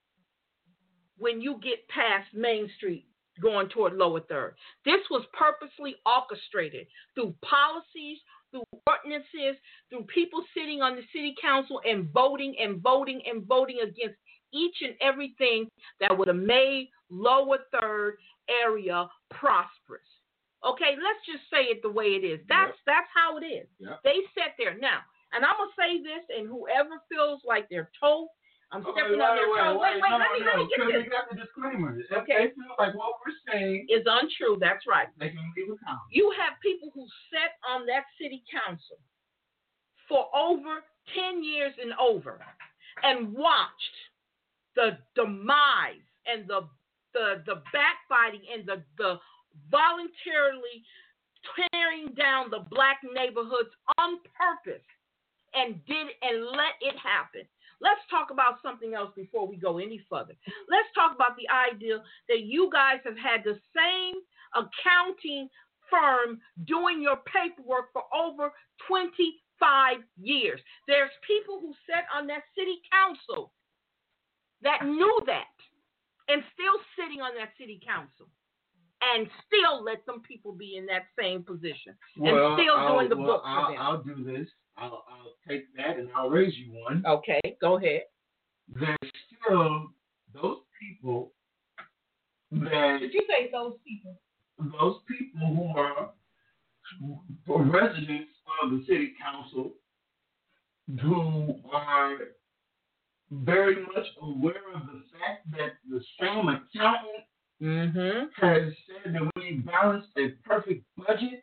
when you get past Main Street going toward Lower Third. This was purposely orchestrated through policies, through ordinances, through people sitting on the city council and voting against each and everything that would have made Lower Third area prosperous. Okay, let's just say it the way it is. That's how it is. Yep. They sat there. Now, and I'm going to say this, and whoever feels like they're told, I'm stepping on their toes. Wait, let me get this. We got the disclaimer. If Okay. they feel like what we're saying Is untrue. That's right. they can leave a comment. You have people who sat on that city council for over 10 years and over and watched the demise and the the backbiting and the voluntarily tearing down the black neighborhoods on purpose and let it happen. Let's talk about something else before we go any further. Let's talk about the idea that you guys have had the same accounting firm doing your paperwork for over 25 years. There's people who sat on that city council that knew that and still sitting on that city council and still let them people be in that same position and still doing the book for them. I'll do this. I'll take that and I'll raise you one. Okay, go ahead. There's still those people that... Did you say those people? Those people who are residents of the city council who are very much aware of the fact that the same accountant has said that we balance a perfect budget.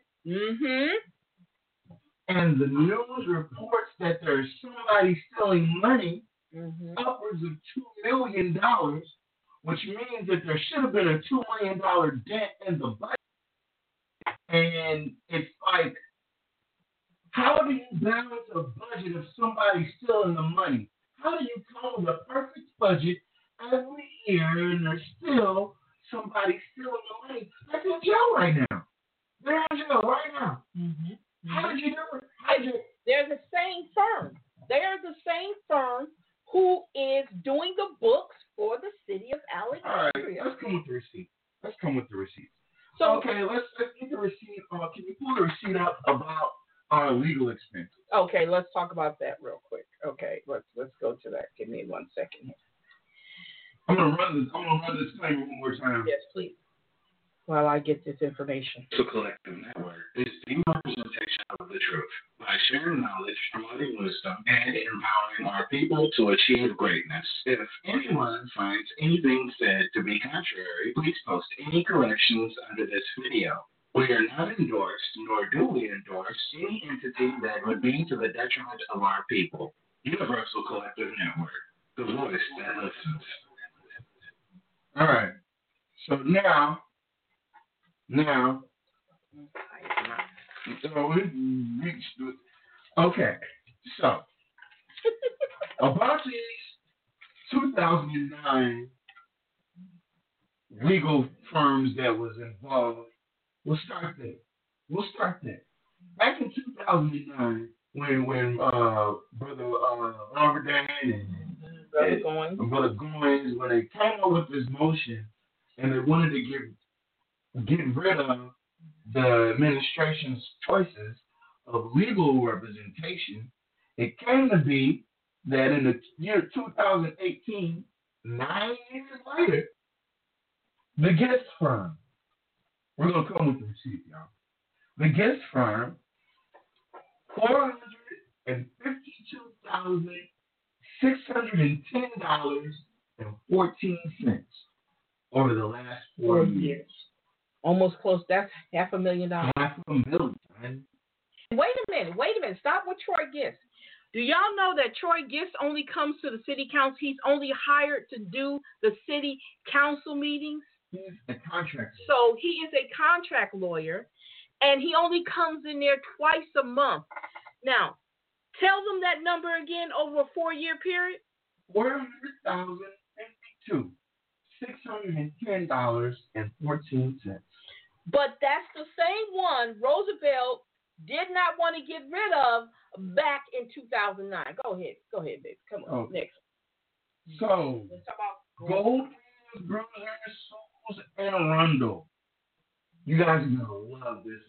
And the news reports that there's somebody stealing money upwards of $2 million, which means that there should have been a $2 million dent in the budget. And it's like, how do you balance a budget if somebody's stealing the money? How do you come with a perfect budget every year and there's still somebody stealing the money? That's in jail right now. They're in jail right now. How did you do it? They're the same firm. They're the same firm who is doing the books for the city of Alexandria. All right, let's come with the receipt. So, okay, let's get the receipt. Can you pull the receipt up about our legal expenses? Okay, let's talk about that real quick. Okay, let's go to that. Give me 1 second here. I'm gonna run this claim one more time. Yes, please. While I get this information. The Collective Network is the representation of the truth by sharing knowledge, promoting wisdom, and empowering our people to achieve greatness. If anyone finds anything said to be contrary, please post any corrections under this video. We are not endorsed, nor do we endorse any entity that would be to the detriment of our people. Universal Collective Network, the voice that listens. All right. So now, okay, so about these 2009 legal firms that was involved, we'll start there. Back in 2009, when Brother Robert Dan and Brother Goins, when they came up with this motion and they wanted to get rid of the administration's choices of legal representation, it came to be that in the year 2018, 9 years later, the Guest firm, we're going to come with the receipt, y'all. The Guest firm, $452,610.14 over the last 4 years. Almost close. That's $500,000. $500,000. Wait a minute. Stop with Troy Gist. Do y'all know that Troy Gist only comes to the city council? He's only hired to do the city council meetings. He's a contract lawyer. So he is a contract lawyer, and he only comes in there twice a month. Now, tell them that number again over a 4-year period. $400,610.14. But that's the same one Roosevelt did not want to get rid of back in 2009. Go ahead, baby. Come on, next. So, let's talk about Gold, Bruisers, Souls, and Arundel. You guys are going to love this.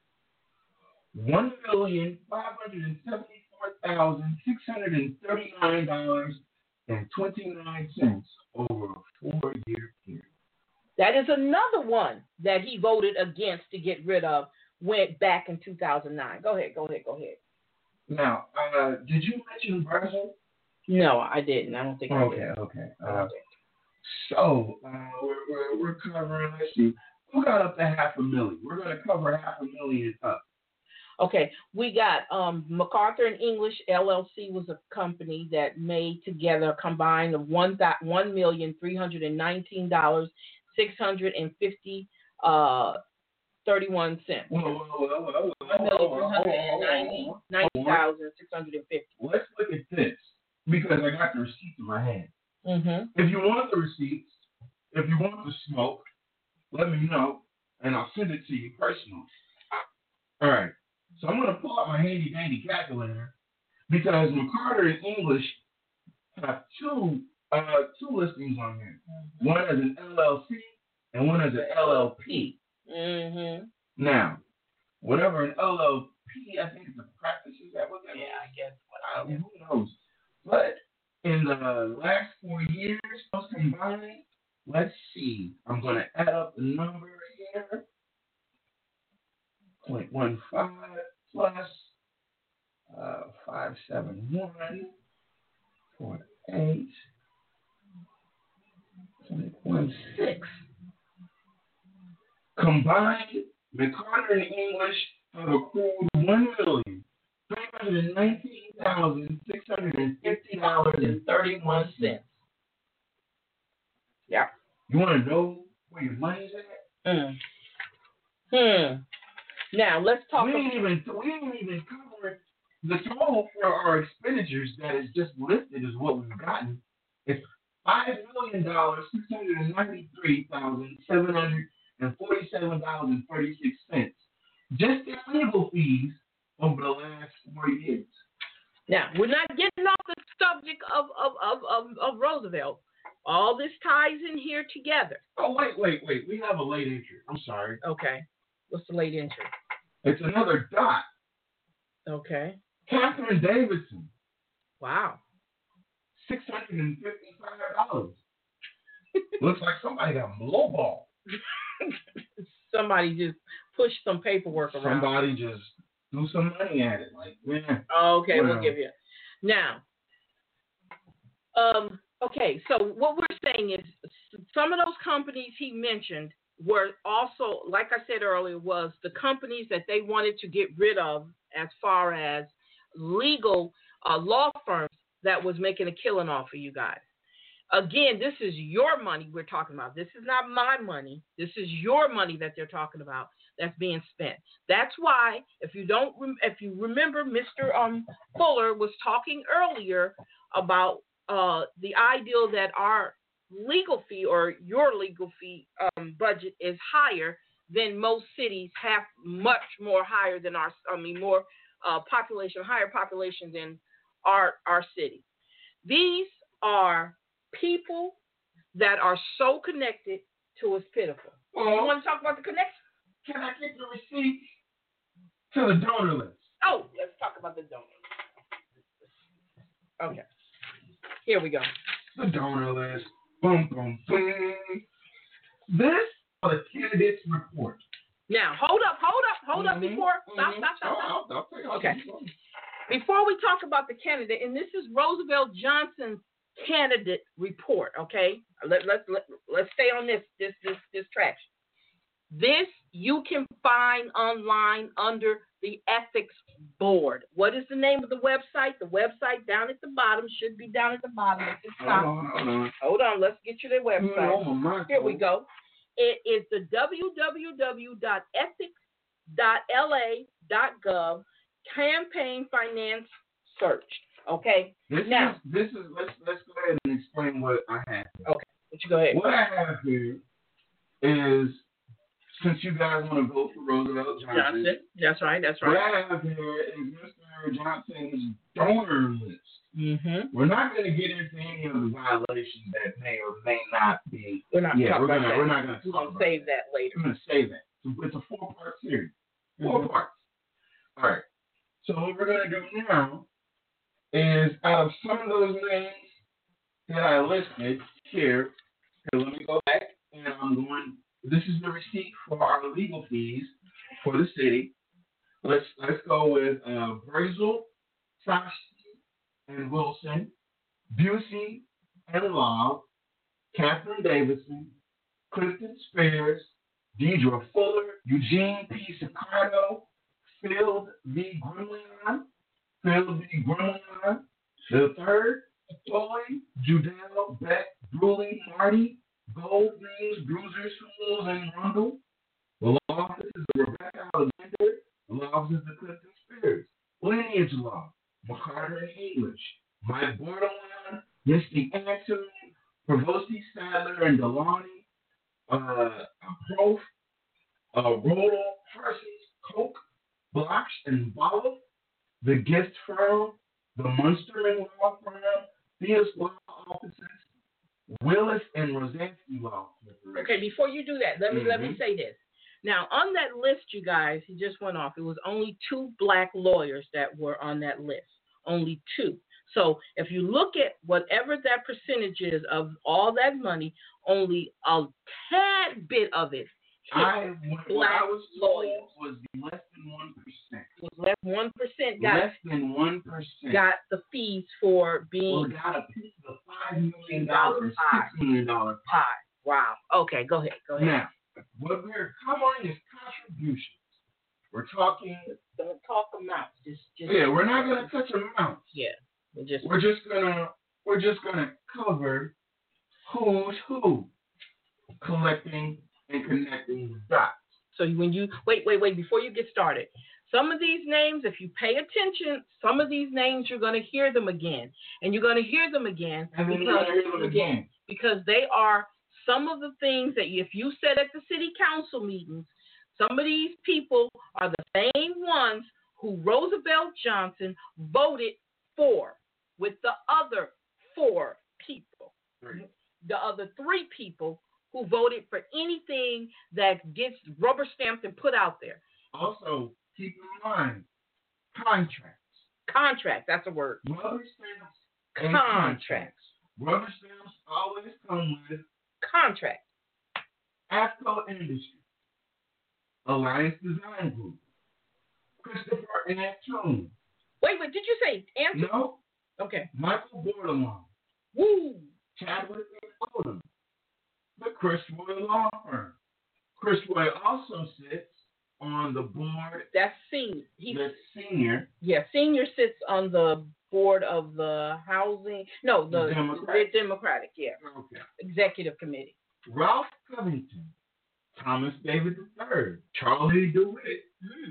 $1,574,639.29 over a 4-year period. That is another one that he voted against to get rid of, went back in 2009. Go ahead. Now, did you mention Brazil? No, I didn't. I don't think I did. Okay. So, we're covering, let's see, who got up to $500,000? We're going to cover $500,000 up. Okay, we got MacArthur and English LLC was a company that made together a combined of $1,319.66 $650 31 cents. Whoa. 1,390,650. Let's look at this because I got the receipts in my hand. Mm-hmm. If you want the receipts, if you want the smoke, let me know and I'll send it to you personally. All right. So I'm going to pull out my handy dandy calculator because McCarter and English have two listings on here. One as an LLC and one as an LLP. Mm-hmm. Now, whatever an LLP, I think it's a practice. Is that what that is? Yeah, I guess. Who knows? But in the last 4 years, those combined, let's see. I'm going to add up the number here. 0.15 plus 571 0.16. Combined, McCarter and English have accrued $1,319,650.31. Yeah. You want to know where your money's at? Now let's talk. We ain't even cover the total for our expenditures that is just listed as what we've gotten. It's $5,693,747.36 just in legal fees over the last 4 years. Now we're not getting off the subject of Roosevelt. All this ties in here together. Oh wait. We have a late entry. I'm sorry. Okay. What's the late entry? It's another dot. Okay. Catherine Davidson. Wow. $655. Looks like somebody got lowball. Somebody just pushed some paperwork around. Somebody just threw some money at it. Like, yeah. Okay, we'll give you. Now, okay, so what we're saying is some of those companies he mentioned were also, like I said earlier, was the companies that they wanted to get rid of as far as legal law firms that was making a killing off of you guys. Again, this is your money we're talking about. This is not my money. This is your money that they're talking about that's being spent. That's why, if you remember, Mr. Fuller was talking earlier about the ideal that our legal fee or your legal fee budget is higher than most cities have, much more higher than more population, higher population than our city. These are people that are so connected to it's pitiful. Well, you want to talk about the connection? Can I get the receipt to the donor list? Oh, let's talk about the donor list. Okay. Here we go. The donor list. Boom, boom, boom. This is the candidates report. Now, hold up before. Stop. Okay. Before we talk about the candidate, and this is Roosevelt Johnson's candidate report, okay? Let's stay on this track. This you can find online under the Ethics Board. What is the name of the website? The website down at the bottom should be down at the bottom at the top. Hold on, let's get you their website. Here we go. It is the www.ethics.la.gov campaign finance search. Okay. This is let's go ahead and explain what I have. Okay. What you go ahead. What I have here is, since you guys want to vote for Roosevelt Johnson. That's right. What I have here is Mr. Johnson's donor list. Mm-hmm. We're not going to get into any of the violations that may or may not be. We're not going to talk about that. We're not going to. We're going to save that later. I'm going to save that. It's a 4-part series. 4 parts. All right. So what we're going to do now is, out of some of those names that I listed here, let me go back and this is the receipt for our legal fees for the city. Let's go with Brazel, Sashi, and Wilson, Busey and Love, Catherine Davidson, Clifton Spears, Deidre Fuller, Eugene P. Sicardo, Phil V. Grimleon, the third, Chloe, Judell, Beck, Bruley, Marty, Gold Greens, Bruisers, Fools, and Rundle. The law offices of Rebecca Alexander. The law offices of Clifton Spears. Lineage Law, McCarter and English. Mike Bordelon, Misty Antoon, Provosti Sadler and Delani, Prof, Rollo, Parsons, Koch, Blocks, and Bala. The Gift Firm, the Munsterman Law Firm, Theus Law Offices, Willis and Rosansky Law Corporation. Okay, before you do that, let me say this. Now, on that list, you guys, he just went off. It was only 2 black lawyers that were on that list. Only 2. So if you look at whatever that percentage is of all that money, only a tad bit of it What I was told was less than 1%. It was less than 1% Less than 1% got the fees for being or got a piece of the $5 million, $6 million pie. Wow. Okay, go ahead. Now, what we're covering is contributions. We're talking. Don't talk amounts. Just Yeah, we're not gonna touch amounts. Yeah, We're just gonna cover who's who, collecting and connecting the dots. So when you wait before you get started, some of these names, if you pay attention, some of these names you're going to hear them again, and you're going to hear them again, And then you're gonna hear them again. because they are some of the things that if you said at the city council meetings, some of these people are the same ones who Roosevelt Johnson voted for with the other 4 people. The other 3 people who voted for anything that gets rubber stamped and put out there. Also, keep in mind, contracts. Contract, that's a word. Rubber stamps and Contracts. Rubber stamps always come with Contract. AFCO Industries, Alliance Design Group, Christopher Antoon. Wait, did you say Anthony? No, Okay. Michael Bordelon, Woo. Chadwick and Odom, the Chris Roy Law Firm. Chris Roy also sits on the board. That's senior. The senior. Yeah, senior sits on the board of the housing. No, the Democratic. Yeah. Okay. Executive committee. Ralph Covington, Thomas David III, Charlie DeWitt,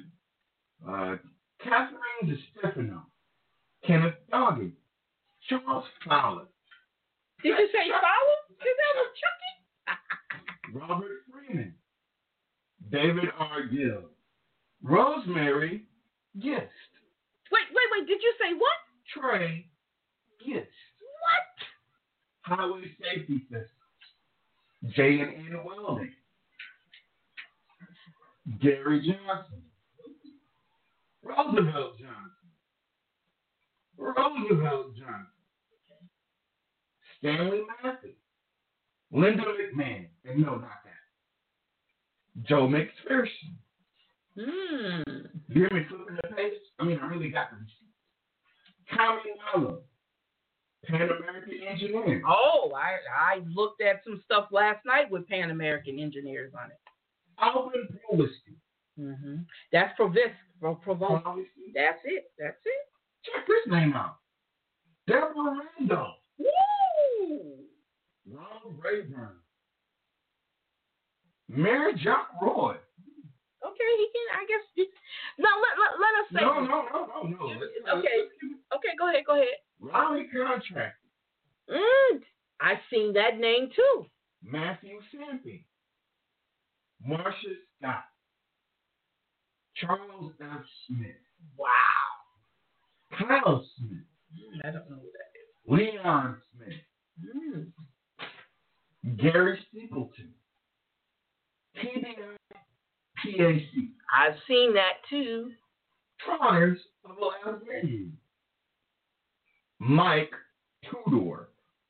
Catherine DeStefano, Kenneth Doggett, Charles Fowler. Did you say Fowler? Because that was Chucky. Robert Freeman, David R. Gill, Rosemary Gist, Wait. Did you say what? Trey Gist, What? Highway Safety Systems, J&N Welding, Gary Johnson, Roosevelt Johnson, Stanley Mathis, Linda McMahon, and no, not that, Joe McPherson. You hear me flipping the pages? I mean, I really got the receipt. Tommy Mello, Pan American Engineering. Oh, I looked at some stuff last night with Pan American Engineers on it. Alvin Provosti. That's Provost. Provosti. That's it. Check this name out. Deborah Randolph. Woo! Ronald Rayburn. Mary Jock Roy. Okay, he can. I guess. No, let us say. No. Okay. Go ahead. Raleigh Contract. I've seen that name too. Matthew Sampy. Marcia Scott. Charles F. Smith. Wow. Kyle Smith. I don't know who that is. Leon Smith. Gary Stapleton. TBI PAC. I've seen that too. Trotters of Las Vegas. Mike Tudor.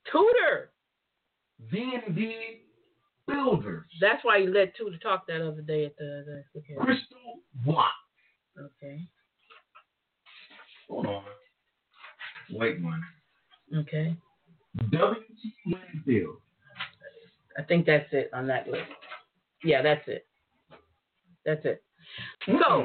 V&D Builders. That's why you let Tudor talk that other day at the Crystal Watt. Okay. Hold on. Wait one. Okay. W.T. Winfield. I think that's it on that list. Yeah, that's it. So,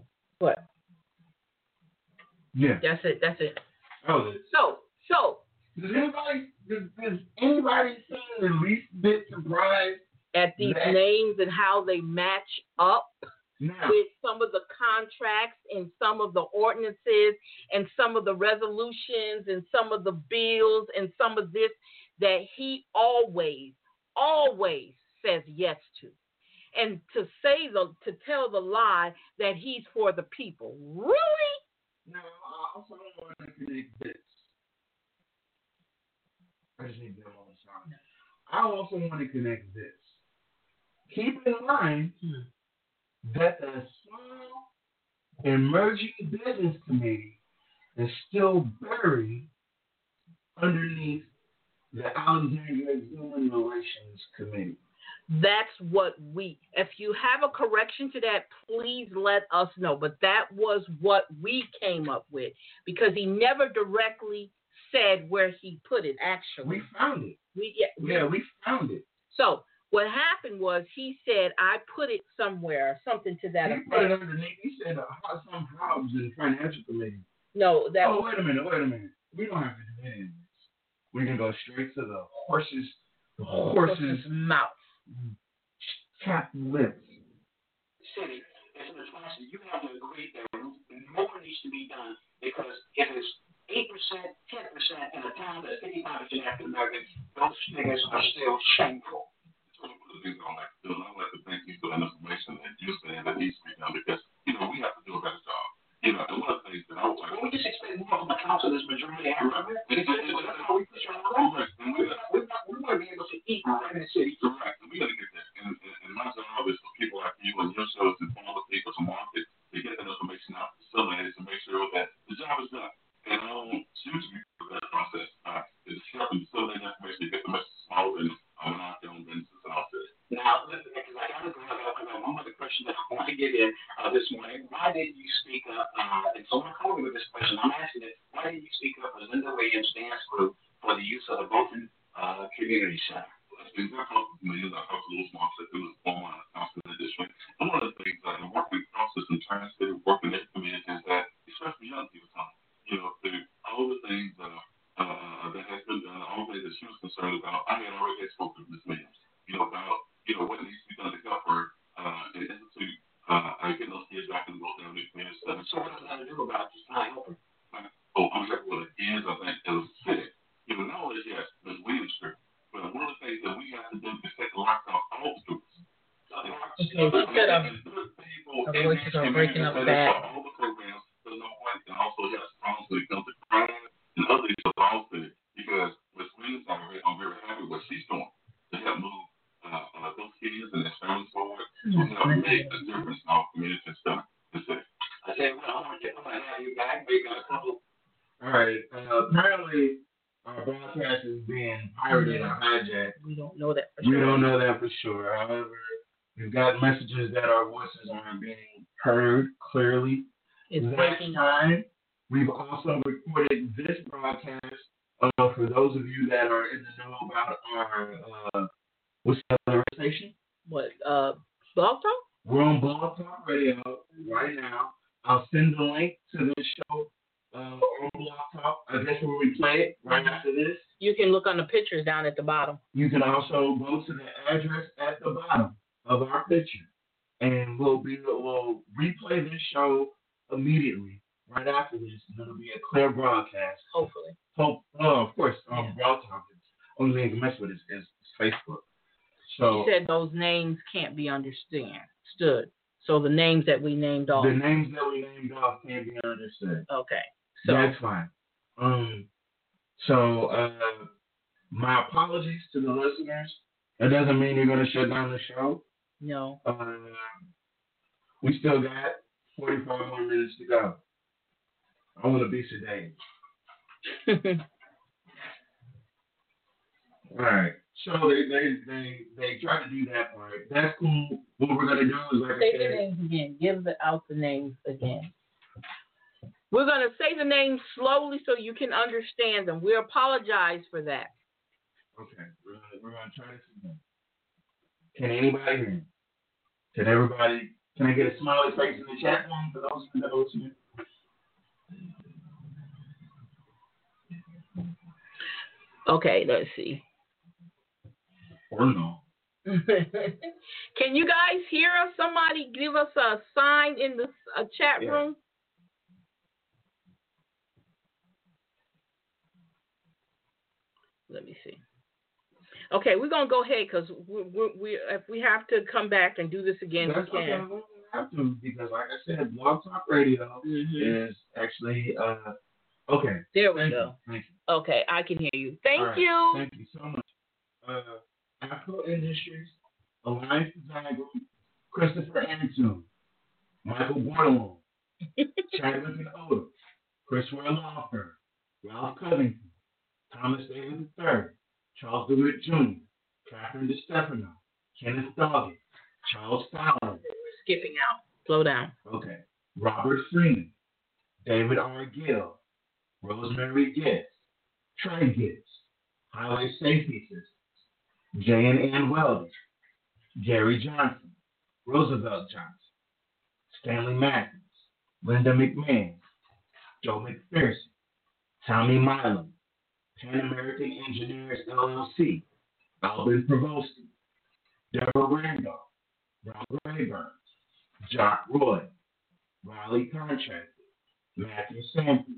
what? Yeah. That's it. Oh, So, Does anybody seem the least bit surprised at these that names and how they match up now? with some of the contracts and some of the ordinances and some of the resolutions and some of the bills and some of this that he always says yes to. And to tell the lie that he's for the people. Really? Now, I also want to connect this. I just need to get on the side. I also want to connect this. Keep in mind that the Small Emerging Business Committee is still buried underneath the Alexandria Human Relations Committee. That's what if you have a correction to that, please let us know. But that was what we came up with because he never directly said where he put it, actually. We found it. We found it. So what happened was he said, I put it somewhere, something to that effect. He put it underneath. He said some problems in the financial committee. No, that. Oh, wait a minute. We don't have to do any of this. We can go straight to the horse's mouth. Chapped lips. City, as an atrocity, you have to agree that more needs to be done because if it's 8%, 10% in a town that's 55% African American, those figures are still shameful. One of the things I like to do, and I like to thank you for that information that you said that needs to be done because, we have to do a better job. And one of the things that I would like we just expect more from the council that's majority African American. That's how we push our own. We want to be able to eat right in the city. correct. And we got to get that. And my job is for people like you and your shows to follow people to market to get that information out to facilitate to make sure that the job is done. And I don't choose to be part of that process. It's helping facilitate information to get the message small and out there on businesses and out there. Now, listen, because I got one other question that I want to get in this morning. Why didn't you speak up? And someone called me with this question. I'm asking it. Why didn't you speak up for Linda Williams' dance group for the use of the Bolton Community Center? I talked to millions. I talked to Little Small City, who was the former council in the district. And one of the things that I'm working across this in Trans-City, working in the community is that, especially young people, through all the things that has been done, all the things that she was concerned about, I had already spoken to Ms. Williams, about what needs to be done to help her and institute getting those kids back in the Bolton community center. So what does that do about just trying to help her? I'm exactly what it is, I think, as a city. Not only yes, Ms. Williams group, but one of the things that we have to do is take the locks off all the groups. Okay, shut up. Our voices are breaking up bad. All the programs, so no one can also have problems when it comes to crime and other things also because Ms. Williams, I'm very happy with what she's doing to help move those kids and their families forward to help make a difference in our community and stuff. I said, well, I'm going to have you back. We got a couple. All right. Apparently, our broadcast is being pirated or hijacked. We don't know that for sure. We don't know that for sure. However, we've got messages that our voices aren't being heard clearly. It's Last breaking up. time, we've also recorded this broadcast for those of you that are in the know about our what's the other station? What, Blog Talk? We're on Blog Talk Radio right now. I'll send the link to this show on Blog Talk. I guess where we play it right after this. You can look on the pictures down at the bottom. You can also go to the address at the bottom of our picture, and we'll replay this show immediately right after this. It'll be a clear broadcast. Hopefully. Of course, Blog Talk. Only thing you can mess with is Facebook. So you said those names can't be understood. So the names that we named off. The names that we named off can't be understood. Okay. So that's fine. My apologies to the listeners. That doesn't mean you're going to shut down the show. No. We still got 45 more minutes to go. I want to be sedated. All right. So they try to do that part. That's cool. What we're going to do is, like I said, say the names again. Give out the names again. We're going to say the names slowly so you can understand them. We apologize for that. Okay. We're going to try this again. Can anybody hear me? Can I get a smiley face in the chat room for those that are listening? Okay, let's see. Or no. Can you guys hear us? Somebody give us a sign in the chat room. Let me see. Okay, we're gonna go ahead because we if we have to come back and do this again, That's we can. okay. We don't have to because, like I said, Blog Talk Radio is actually okay. There we Thank go. You. Thank you. Okay, I can hear you. Thank All right. you. Thank you so much. Apple Industries, Alliance Design Group, Christopher Antoon, Michael Bordelon, Chadwick and Otis, Chris Roy Law Firm, Ralph Covington, Thomas David III, Charles DeWitt Jr., Catherine DeStefano, Kenneth Doggett, Charles Fowler. Skipping out. Slow down. Okay. Robert Freeman, David R. Gill, Rosemary Gibbs, Trey Gibbs, Highway Safety Systems, J. and Ann Weldon, Gary Johnson, Roosevelt Johnson, Stanley Matthews, Linda McMahon, Joe McPherson, Tommy Milam, Pan American Engineers LLC, Alvin Provosti, Deborah Randolph, Rob Rayburn, Jock Roy, Riley Contractor, Matthew Sanford,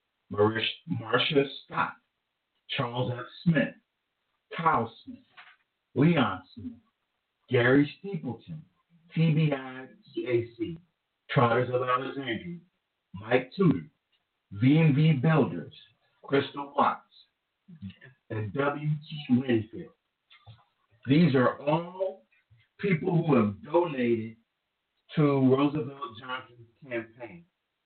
Marcia Scott, Charles F. Smith, Kyle Smith, Leon Smith, Gary Steepleton, TBI GAC, Trotters of Alexandria, Mike Tudor, V&V Builders, Crystal Watts, and W.T. Winfield. These are all people who have donated to Roosevelt Johnson's campaign.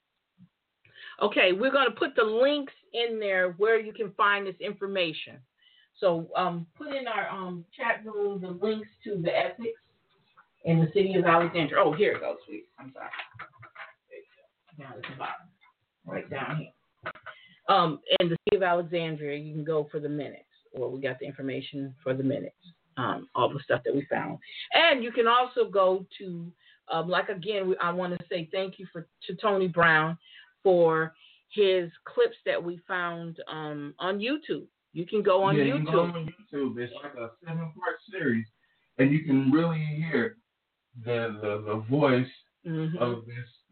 Okay, we're going to put the links in there where you can find this information. So put in our chat room the links to the ethics in the city of Alexandria. Oh, here it goes, sweet. I'm sorry. Down at the bottom, right down here. In the city of Alexandria, you can go for the minutes, or we got the information for the minutes, all the stuff that we found. And you can also go to, I want to say thank you to Tony Brown for his clips that we found on YouTube. You can go on YouTube. You can go on YouTube. It's like a 7-part series, and you can really hear the voice of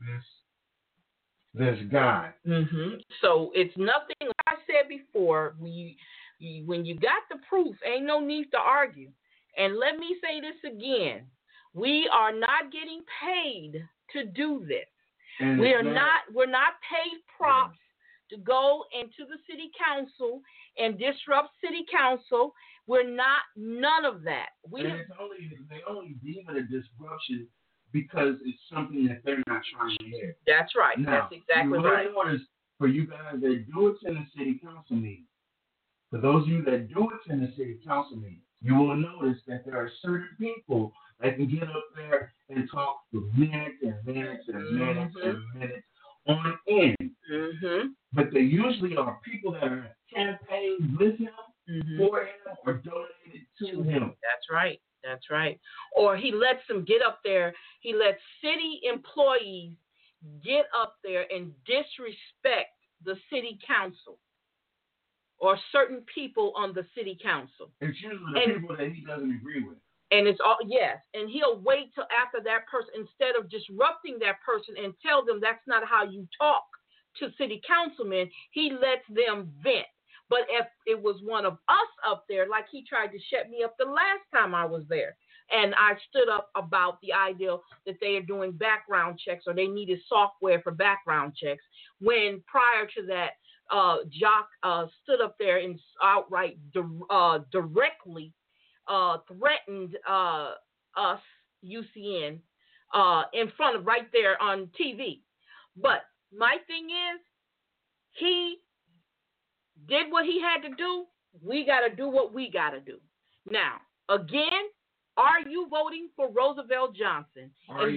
this guy. So it's nothing. Like I said before, when you got the proof, ain't no need to argue. And let me say this again: we are not getting paid to do this. And we're not paid props to go into the city council and disrupt city council. We're not none of that. They only deem it a disruption because it's something that they're not trying to hear. That's right. Now, that's exactly right. Notice for you guys that do it in the city council meeting, for those of you that do it in the city council meeting, you will notice that there are certain people that can get up there and talk for minutes and minutes and minutes and minutes on end. But they usually are people that are campaigning with him, for him, or donated to him. That's right. That's right. Or he lets them get up there. He lets city employees get up there and disrespect the city council or certain people on the city council. It's usually the people that he doesn't agree with. And it's all, yes, and he'll wait till after that person, instead of disrupting that person and tell them that's not how you talk to city councilmen, he lets them vent. But if it was one of us up there, like he tried to shut me up the last time I was there, and I stood up about the idea that they are doing background checks or they needed software for background checks, when prior to that, Jock stood up there and outright directly threatened us, UCN, in front of right there on TV. But my thing is, he did what he had to do. We got to do what we got to do. Now, again, are you voting for Roosevelt Johnson?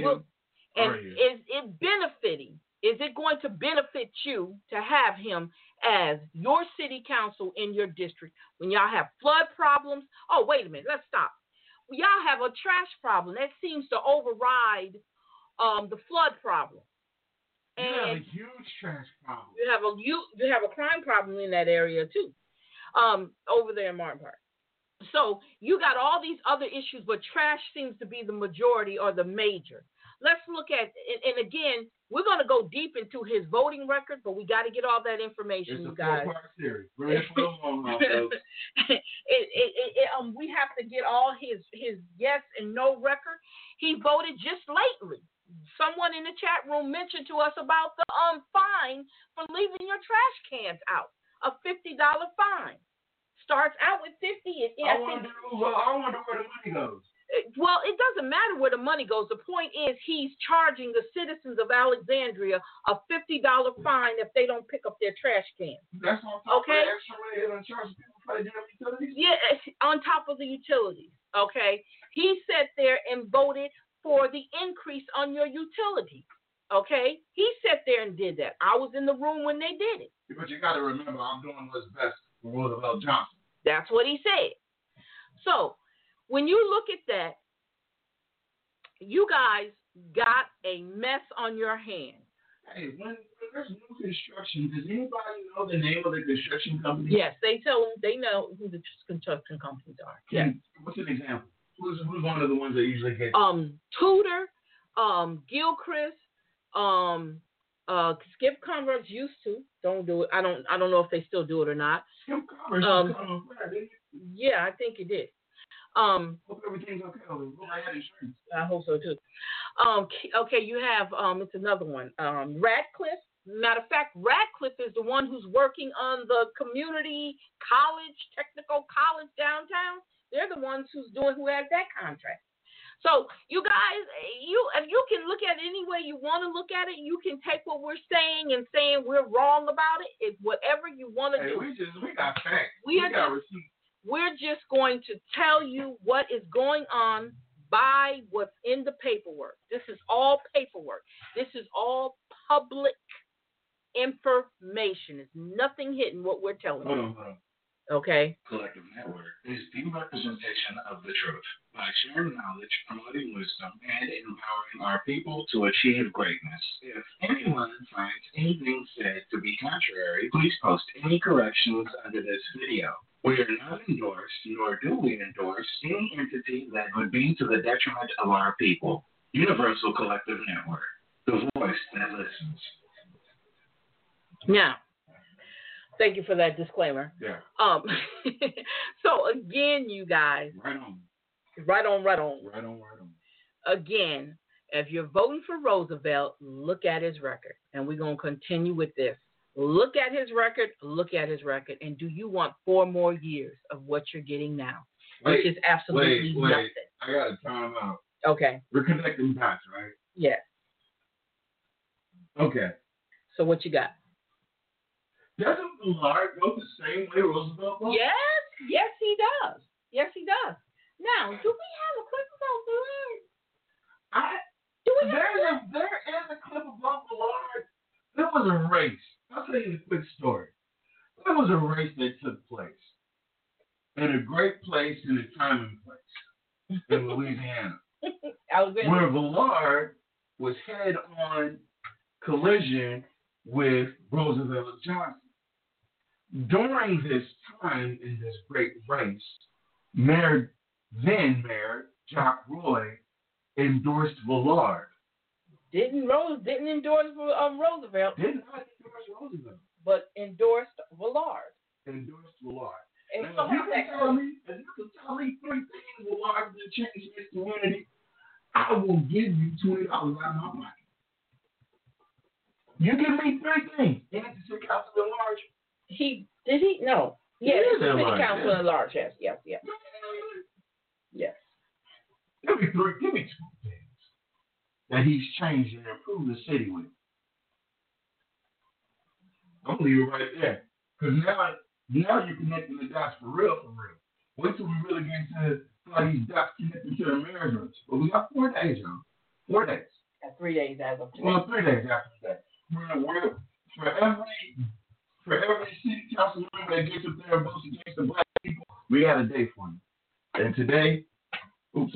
Is it benefiting? Is it going to benefit you to have him as your city council in your district when y'all have flood problems? Oh, wait a minute. Let's stop. Y'all have a trash problem. That seems to override the flood problem. You have a huge trash problem. You have a crime problem in that area too. over there in Martin Park. So you got all these other issues, but trash seems to be the majority or the major. Let's look at, and again, we're going to go deep into his voting record, but we got to get all that information, you guys. It's a four-part series. We're for a long haul, folks. We have to get all his yes and no record. He voted just lately. Someone in the chat room mentioned to us about the fine for leaving your trash cans out. A $50 fine. Starts out with 50. I wonder where the money goes. Well, it doesn't matter where the money goes. The point is he's charging the citizens of Alexandria a $50 fine if they don't pick up their trash cans. That's on top of the extra money they're going to charge people for the damn utilities? Yeah, on top of the utilities, okay? He sat there and voted for the increase on your utilities, okay? He sat there and did that. I was in the room when they did it. But you got to remember, I'm doing what's best for Roosevelt Johnson. That's what he said. So, when you look at that, you guys got a mess on your hands. Hey, when there's new construction, does anybody know the name of the construction company? Yes, they know who the construction companies are. Yes. What's an example? Who's one of the ones that usually get? Tudor, Gilchrist, Skip Converse used to. Don't do it. I don't know if they still do it or not. Skip Converse. Yeah, I think it did. Hope everything's okay. I had insurance. I hope so too. Okay, you have it's another one. Radcliffe. Matter of fact, Radcliffe is the one who's working on the community college, technical college downtown. They're the ones who has that contract. So you guys, if you can look at it any way you want to look at it, you can take what we're saying and saying we're wrong about it. It's whatever you want to do. We got facts. We got receipts. We're just going to tell you what is going on by what's in the paperwork. This is all paperwork. This is all public information. It's nothing hidden what we're telling you. Hold on. Okay. Collective Network is the representation of the truth by sharing knowledge, promoting wisdom, and empowering our people to achieve greatness. If anyone finds anything said to be contrary, please post any corrections under this video. We are not endorsed, nor do we endorse any entity that would be to the detriment of our people. Universal Collective Network, the voice that listens. Now, thank you for that disclaimer. Yeah. So again, you guys. Right on. Again, if you're voting for Roosevelt, look at his record, and we're gonna continue with this. Look at his record, and do you want 4 more years of what you're getting now? Which is absolutely nothing. I got to time out. Okay. We're connecting dots, right? Yes. Okay. So what you got? Doesn't Millard go the same way Roosevelt goes? Yes, he does. Now, do we have a clip about Millard? There is a clip about Millard. There was a race. I'll tell you a quick story. There was a race that took place in a great place in a time and place in Louisiana, where Millard was head-on collision with Roosevelt Johnson. During this time in this great race, then Mayor Jacques Roy endorsed Millard. Didn't endorse Roosevelt. Did not endorse Roosevelt. But endorsed Millard. And now, if you can tell me 3 things Millard did change in this community, I will give you $20 out of my pocket. You give me 3 things. And it's the city council at large. Did he? No. Yes, the city council at large. Yes. Yes. Give me 2 things that he's changed and improved the city with. I'm gonna leave it right there. Because now you're connecting the dots for real. Wait till we really get into how these dots connected to the mayor's race. But we got 4 days, y'all. 4 days. 3 days as of today. Well, 3 days after that. For every city council member that gets up there and votes against the black people, we got a day for them. And today was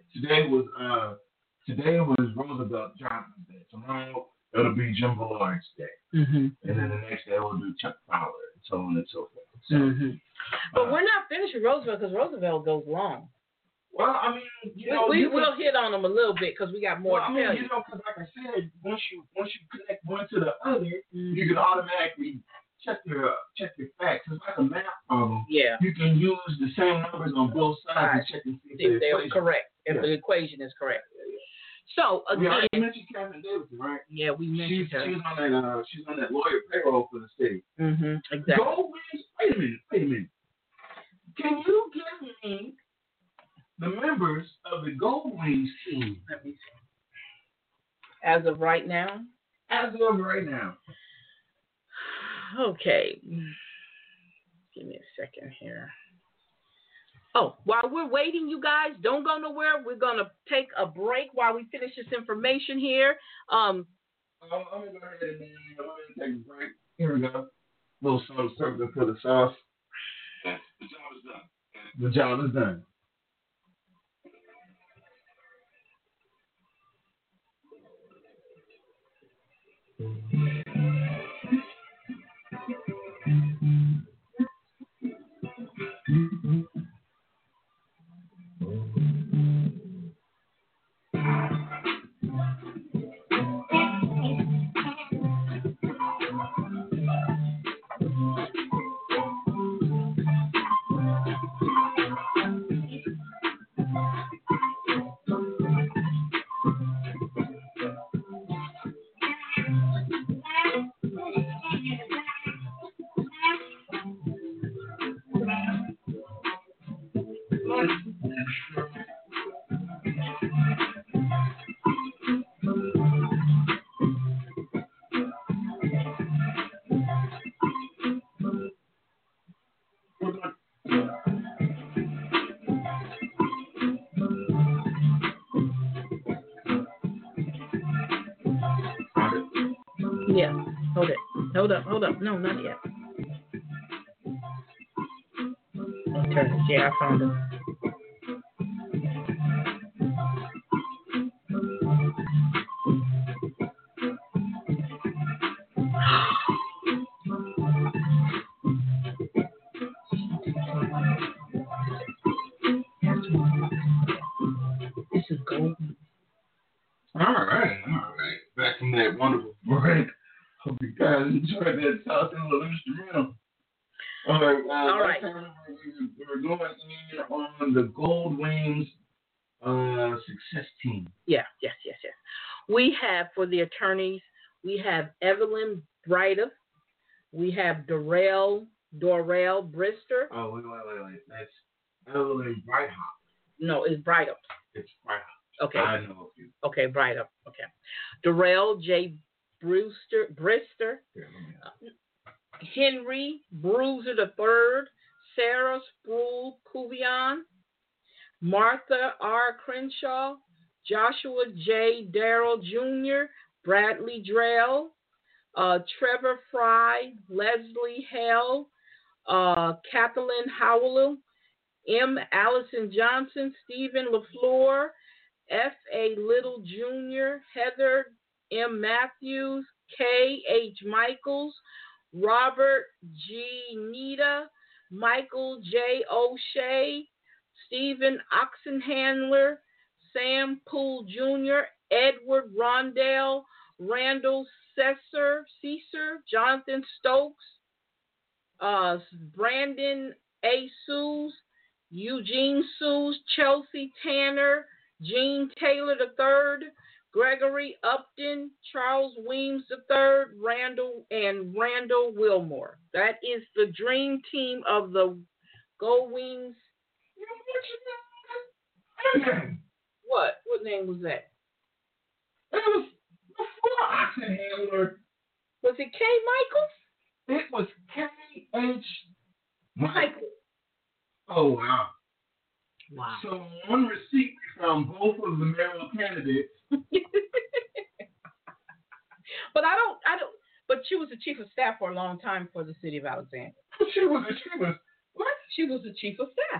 Roosevelt Johnson's day. Tomorrow it'll be Jim Millard's day. Mm-hmm. And then the next day we'll do Chuck Fowler and so on and so forth. So But we're not finished with Roosevelt because Roosevelt goes long. Well, I mean, we will hit on them a little bit because we got more to tell you. Because like I said, once you connect one to the other, you can automatically check your facts. It's like a math problem. Yeah. You can use the same numbers on both sides and check and see if they're correct. If the equation is correct. So again, we already mentioned Catherine Davidson, right? Yeah, we mentioned her. She's on that lawyer payroll for the state. Exactly. Gold Wings. Wait a minute. Can you give me the members of the Gold Wings team? Let me see. As of right now. Okay. Give me a second here. Oh, while we're waiting, you guys, don't go nowhere. We're going to take a break while we finish this information here. I'm going to go ahead and take a break. Here we go. A little something for the sauce. The job is done. The job is done. Yeah, hold up. No, not yet. Okay, yeah, I found it. This is golden. All right. Back from that wonderful break. Hope you guys enjoyed that sauce and little instrumental. All right. We're going in on the Gold Wings success team. Yes. We have, for the attorneys, we have Evelyn Brighter. We have Dorrell Brister. Oh, wait. That's Evelyn Brighthop. No, it's Brighter. It's Brighthop. Okay. I know you. Okay, Brighter. Okay. Dorrell J. Brister. Henry Bruiser III, Sarah Sproul Cuvion, Martha R. Crenshaw, Joshua J. Darrell Jr., Bradley Drell, Trevor Fry, Leslie Hell, Kathleen Howell, M. Allison Johnson, Stephen LaFleur, F. A. Little Jr., Heather M. Matthews, K. H. Michaels, Robert G. Nita, Michael J. O'Shea, Stephen Oxenhandler, Sam Poole Jr., Edward Rondell, Randall Caesar, Jonathan Stokes, Brandon A. Sues, Eugene Sues, Chelsea Tanner, Gene Taylor III, Gregory Upton, Charles Weems III, Randall Wilmore. That is the dream team of the Gold Wings. What? What name was that? It was before Oxenhandler. Was it K. Michaels? It was K.H. Michaels. Oh, wow. Wow. So one receipt from both of the mayoral candidates. But she was the chief of staff for a long time for the city of Alexandria. She was what? She was the chief of staff.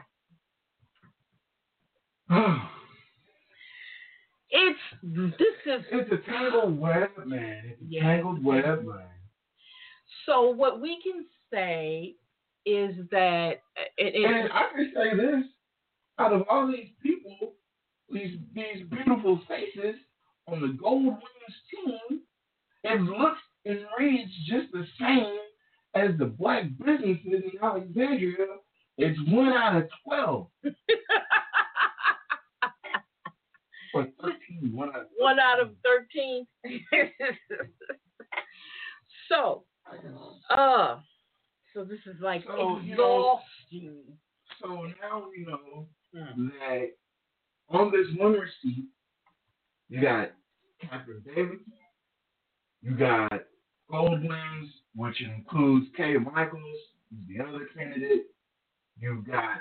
It's a tangled web, man. It's a tangled web, man. So what we can say is that And I can say this: out of all these people, these beautiful faces on the Gold Wings team, it looks and reads just the same as the black businesses in Alexandria. It's 1 out of 12. Or 13. 1 out of 13. 1 out of 13. So this is like exhausting. So now we know that on this one receipt, you got Catherine Davidson, you got Gold Wings, which includes Kay Michaels, who's the other candidate. You've got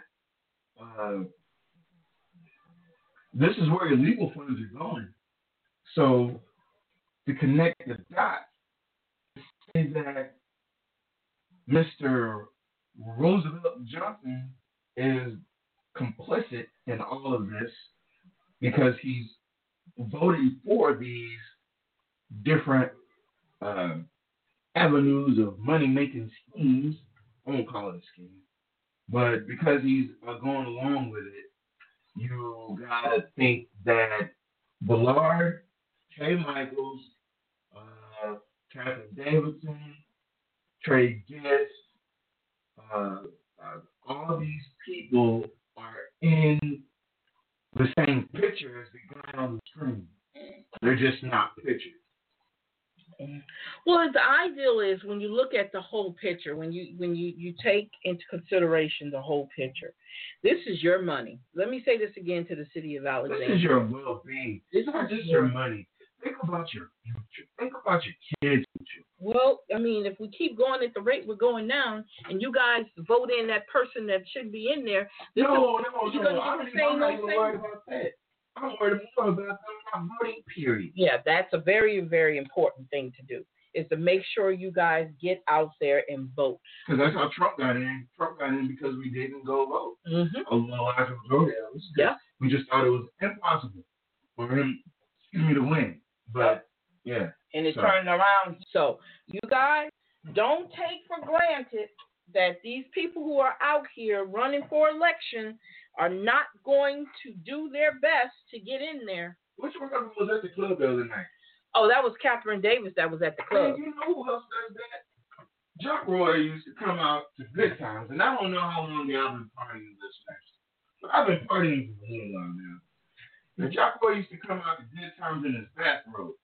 this is where your legal funds are going. So to connect the dots, say that Mr. Roosevelt Johnson is complicit in all of this because he's voting for these different avenues of money-making schemes. I won't call it a scheme. But because he's going along with it, you got to think that Ballard, Kay Michaels, Catherine Davidson, Trey Gist, all these people are in the same picture as the guy on the screen. They're just not pictures. Well, the ideal is when you look at the whole picture, when you take into consideration the whole picture, this is your money. Let me say this again to the city of Alexandria. This is your well-being. It's not just your money. Think about your future. Think about your kids' future. Well, I mean, if we keep going at the rate we're going now, and you guys vote in that person that should be in there, No. you're going to I'm get the same not old even thing. worried about that. I'm worried more about them not voting, period. Yeah, that's a very, very important thing to do, is to make sure you guys get out there and vote. Because that's how Trump got in. Trump got in because we didn't go vote. Mm-hmm. A lot of votes. Yeah. We just thought it was impossible for him, to win. But, yeah. And it turned around. So, you guys, don't take for granted that these people who are out here running for election are not going to do their best to get in there. Which one of them was at the club the other night? Oh, that was Catherine Davis that was at the club. And you know who else does that? Jock Roy used to come out to Good Times, and I don't know how long y'all been partying this next, but I've been partying for a little while now. Now, Jock Roy used to come out to Good Times in his bathrobe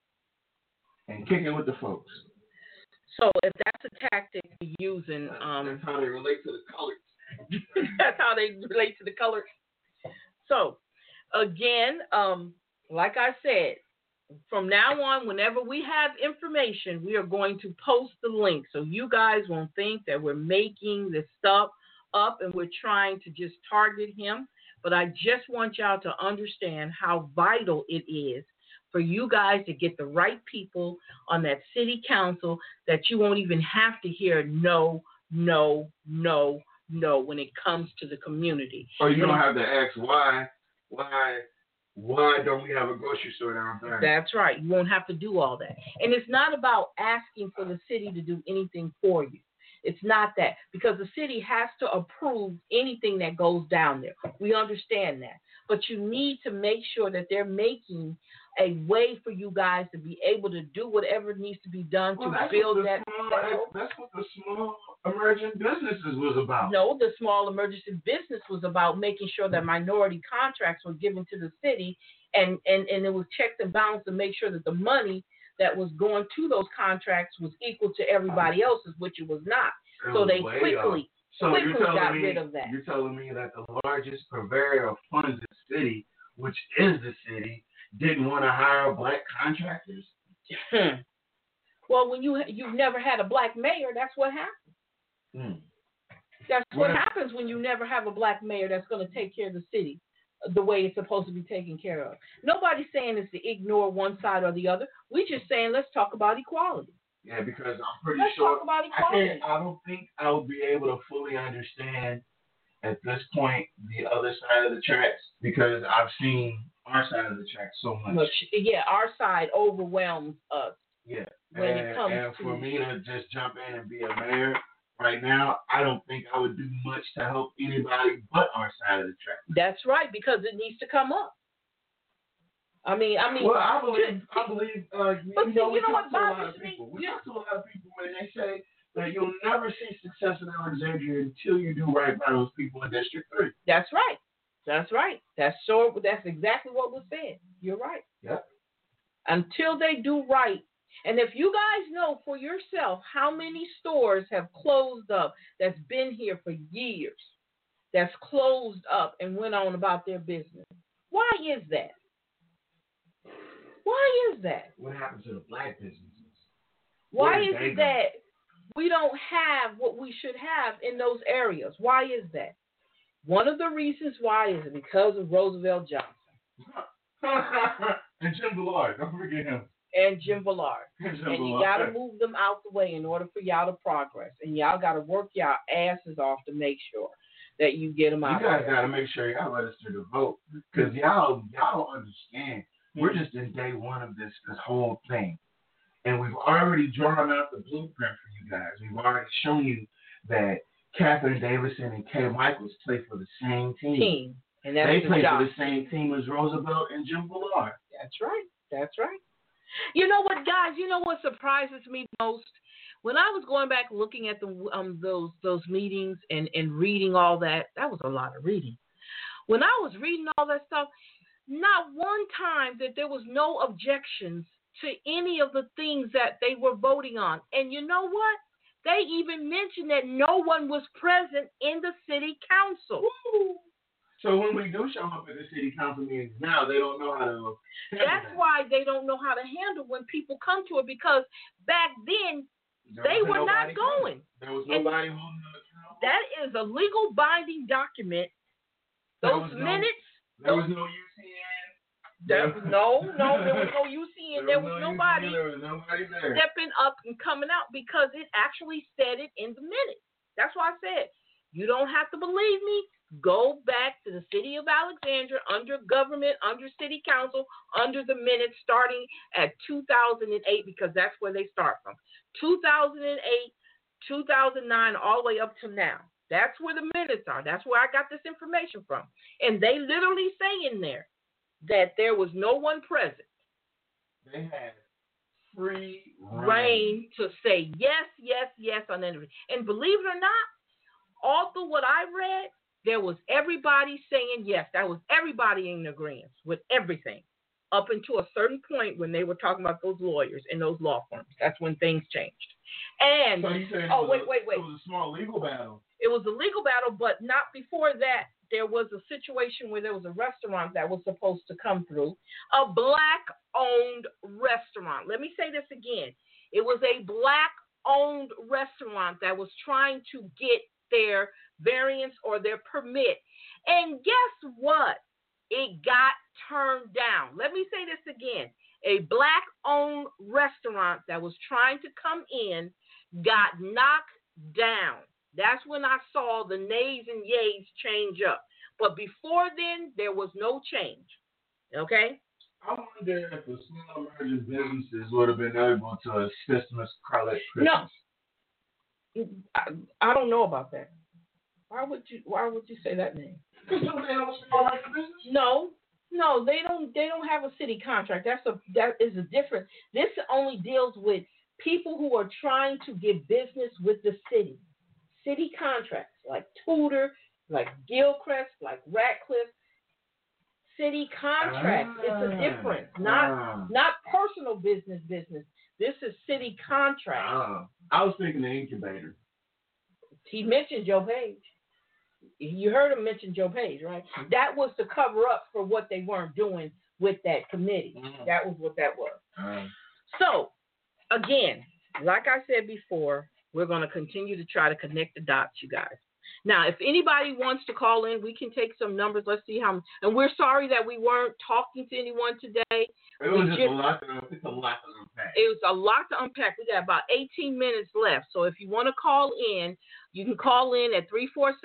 and kick it with the folks. So if that's a tactic you're using, that's how they relate to the colors. That's how they relate to the colors. So, again, like I said, from now on, whenever we have information, we are going to post the link. So you guys won't think that we're making this stuff up and we're trying to just target him. But I just want y'all to understand how vital it is for you guys to get the right people on that city council, that you won't even have to hear no when it comes to the community. Or you don't have to ask why don't we have a grocery store down there? That's right. You won't have to do all that. And it's not about asking for the city to do anything for you. It's not that, because the city has to approve anything that goes down there. We understand that. But you need to make sure that they're making a way for you guys to be able to do whatever needs to be done to build that. That's what the small emerging businesses was about. No, the small emergency business was about making sure that minority contracts were given to the city, and it was checks and balances to make sure that the money that was going to those contracts was equal to everybody else's, which it was not. So they quickly got rid of that. You're telling me that the largest purveyor of funds in the city, which is the city, didn't want to hire black contractors? Well, when you've never had a black mayor, that's what happens. That's what happens when you never have a black mayor that's going to take care of the city the way it's supposed to be taken care of. Nobody's saying it's to ignore one side or the other. We're just saying let's talk about equality. Yeah, because I'm pretty let's sure talk about equality. I don't think I would be able to fully understand at this point the other side of the tracks, because I've seen our side of the tracks so much. Yeah, our side overwhelms us. Yeah. When it comes and for me to just jump in and be a mayor, right now, I don't think I would do much to help anybody but our side of the track. That's right, because it needs to come up. I mean. Well, I believe. But see, you know what talk to a lot bothers of me? people. We talk to a lot of people, and they say that you'll never see success in Alexandria until you do right by those people in District 3. That's right. That's right. That's exactly what was said. You're right. Yep. Until they do right. And if you guys know for yourself how many stores have closed up that's been here for years, that's closed up and went on about their business, why is that? Why is that? What happened to the black businesses? Why Where is did they it go? that we don't have what we should have in those areas? Why is that? One of the reasons why is because of Roosevelt Johnson. And Jim Ballard, don't forget him. And Jim Ballard. And And you got to move them out the way in order for y'all to progress. And y'all got to work y'all asses off to make sure that you get them out. You guys got to make sure y'all register to vote, because y'all don't understand. We're just in day one of this whole thing. And we've already drawn out the blueprint for you guys. We've already shown you that Catherine Davidson and Kay Michaels play for the same team. And that's they the play job. for the same team as Roosevelt and Jim Ballard. That's right. That's right. You know what, guys? You know what surprises me most? When I was going back looking at the those meetings and reading all that, that was a lot of reading. When I was reading all that stuff, not one time that there was no objections to any of the things that they were voting on. And you know what? They even mentioned that no one was present in the city council. Woo! So when we do show up at the city council meetings now, they don't know how to. That's why they don't know how to handle when people come to it, because back then they were not going. There was nobody holding them accountable. That is a legal binding document. Those minutes. There was no UCN. There was no UCN. There was nobody there. stepping up and coming out, because it actually said it in the minutes. That's why I said, you don't have to believe me. Go back to the city of Alexandria, under government, under city council, under the minutes starting at 2008, because that's where they start from. 2008, 2009, all the way up to now. That's where the minutes are. That's where I got this information from. And they literally say in there that there was no one present. They had free reign to say yes, yes, yes on everything. And believe it or not, all through what I read, there was everybody saying yes. That was everybody in agreement with everything, up until a certain point when they were talking about those lawyers and those law firms. That's when things changed. And so you said wait. It was a small legal battle. It was a legal battle, but not before that. There was a situation where there was a restaurant that was supposed to come through, a black-owned restaurant. Let me say this again. It was a black-owned restaurant that was trying to get their variance or their permit. And guess what? It got turned down. Let me say this again. A black-owned restaurant that was trying to come in got knocked down. That's when I saw the nays and yays change up. But before then, there was no change. Okay? I wonder if the small emerging businesses would have been able to assist Ms. Carlette Christmas. No. I don't know about that. Why would you say that name? Because they have a small emerging business? No, they don't have a city contract. That is a different. This only deals with people who are trying to get business with the city. City contracts like Tudor, like Gilchrist, like Ratcliffe. City contracts. It's a difference. Not personal business. This is city contract. I was thinking the incubator. He mentioned Joe Page. You heard him mention Joe Page, right? That was to cover up for what they weren't doing with that committee. That was what that was. So, again, like I said before, we're going to continue to try to connect the dots, you guys. Now, if anybody wants to call in, we can take some numbers. Let's see how. And we're sorry that we weren't talking to anyone today. It was just a lot to unpack. It was a lot to unpack. We got about 18 minutes left. So if you want to call in, you can call in at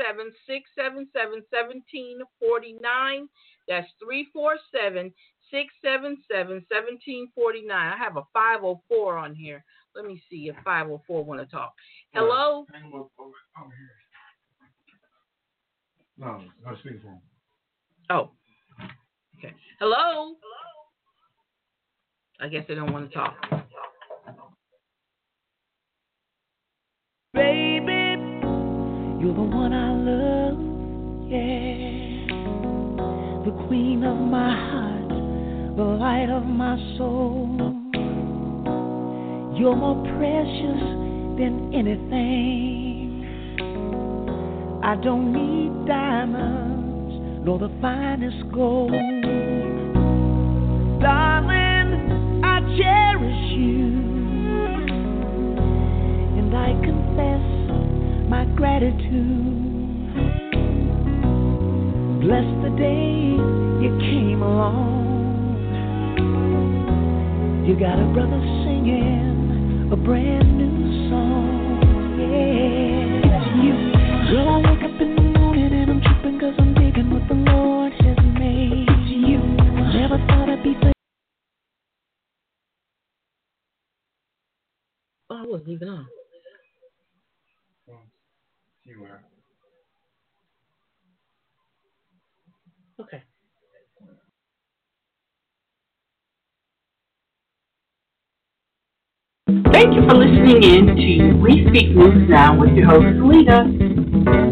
347-677-1749. That's 347-677-1749. I have a 504 on here. Let me see if 504 want to talk. Hello? Hang him up over here. No, I'm speaking for him. Oh. Okay. Hello? I guess they don't want to talk. Baby, you're the one I love, yeah. The queen of my heart, the light of my soul. You're more precious than anything. I don't need diamonds, nor the finest gold. Darling, I cherish you. And I confess my gratitude. Bless the day you came along. You got a brother singing a brand new song. Yeah, it's you. Girl, I wake up in the morning and I'm tripping 'cause I'm digging what the Lord has made. It's you. Never thought I'd be so. Oh, I wasn't even on. You were. Okay. Thank you for listening in to We Speak News Now with your host, Lita.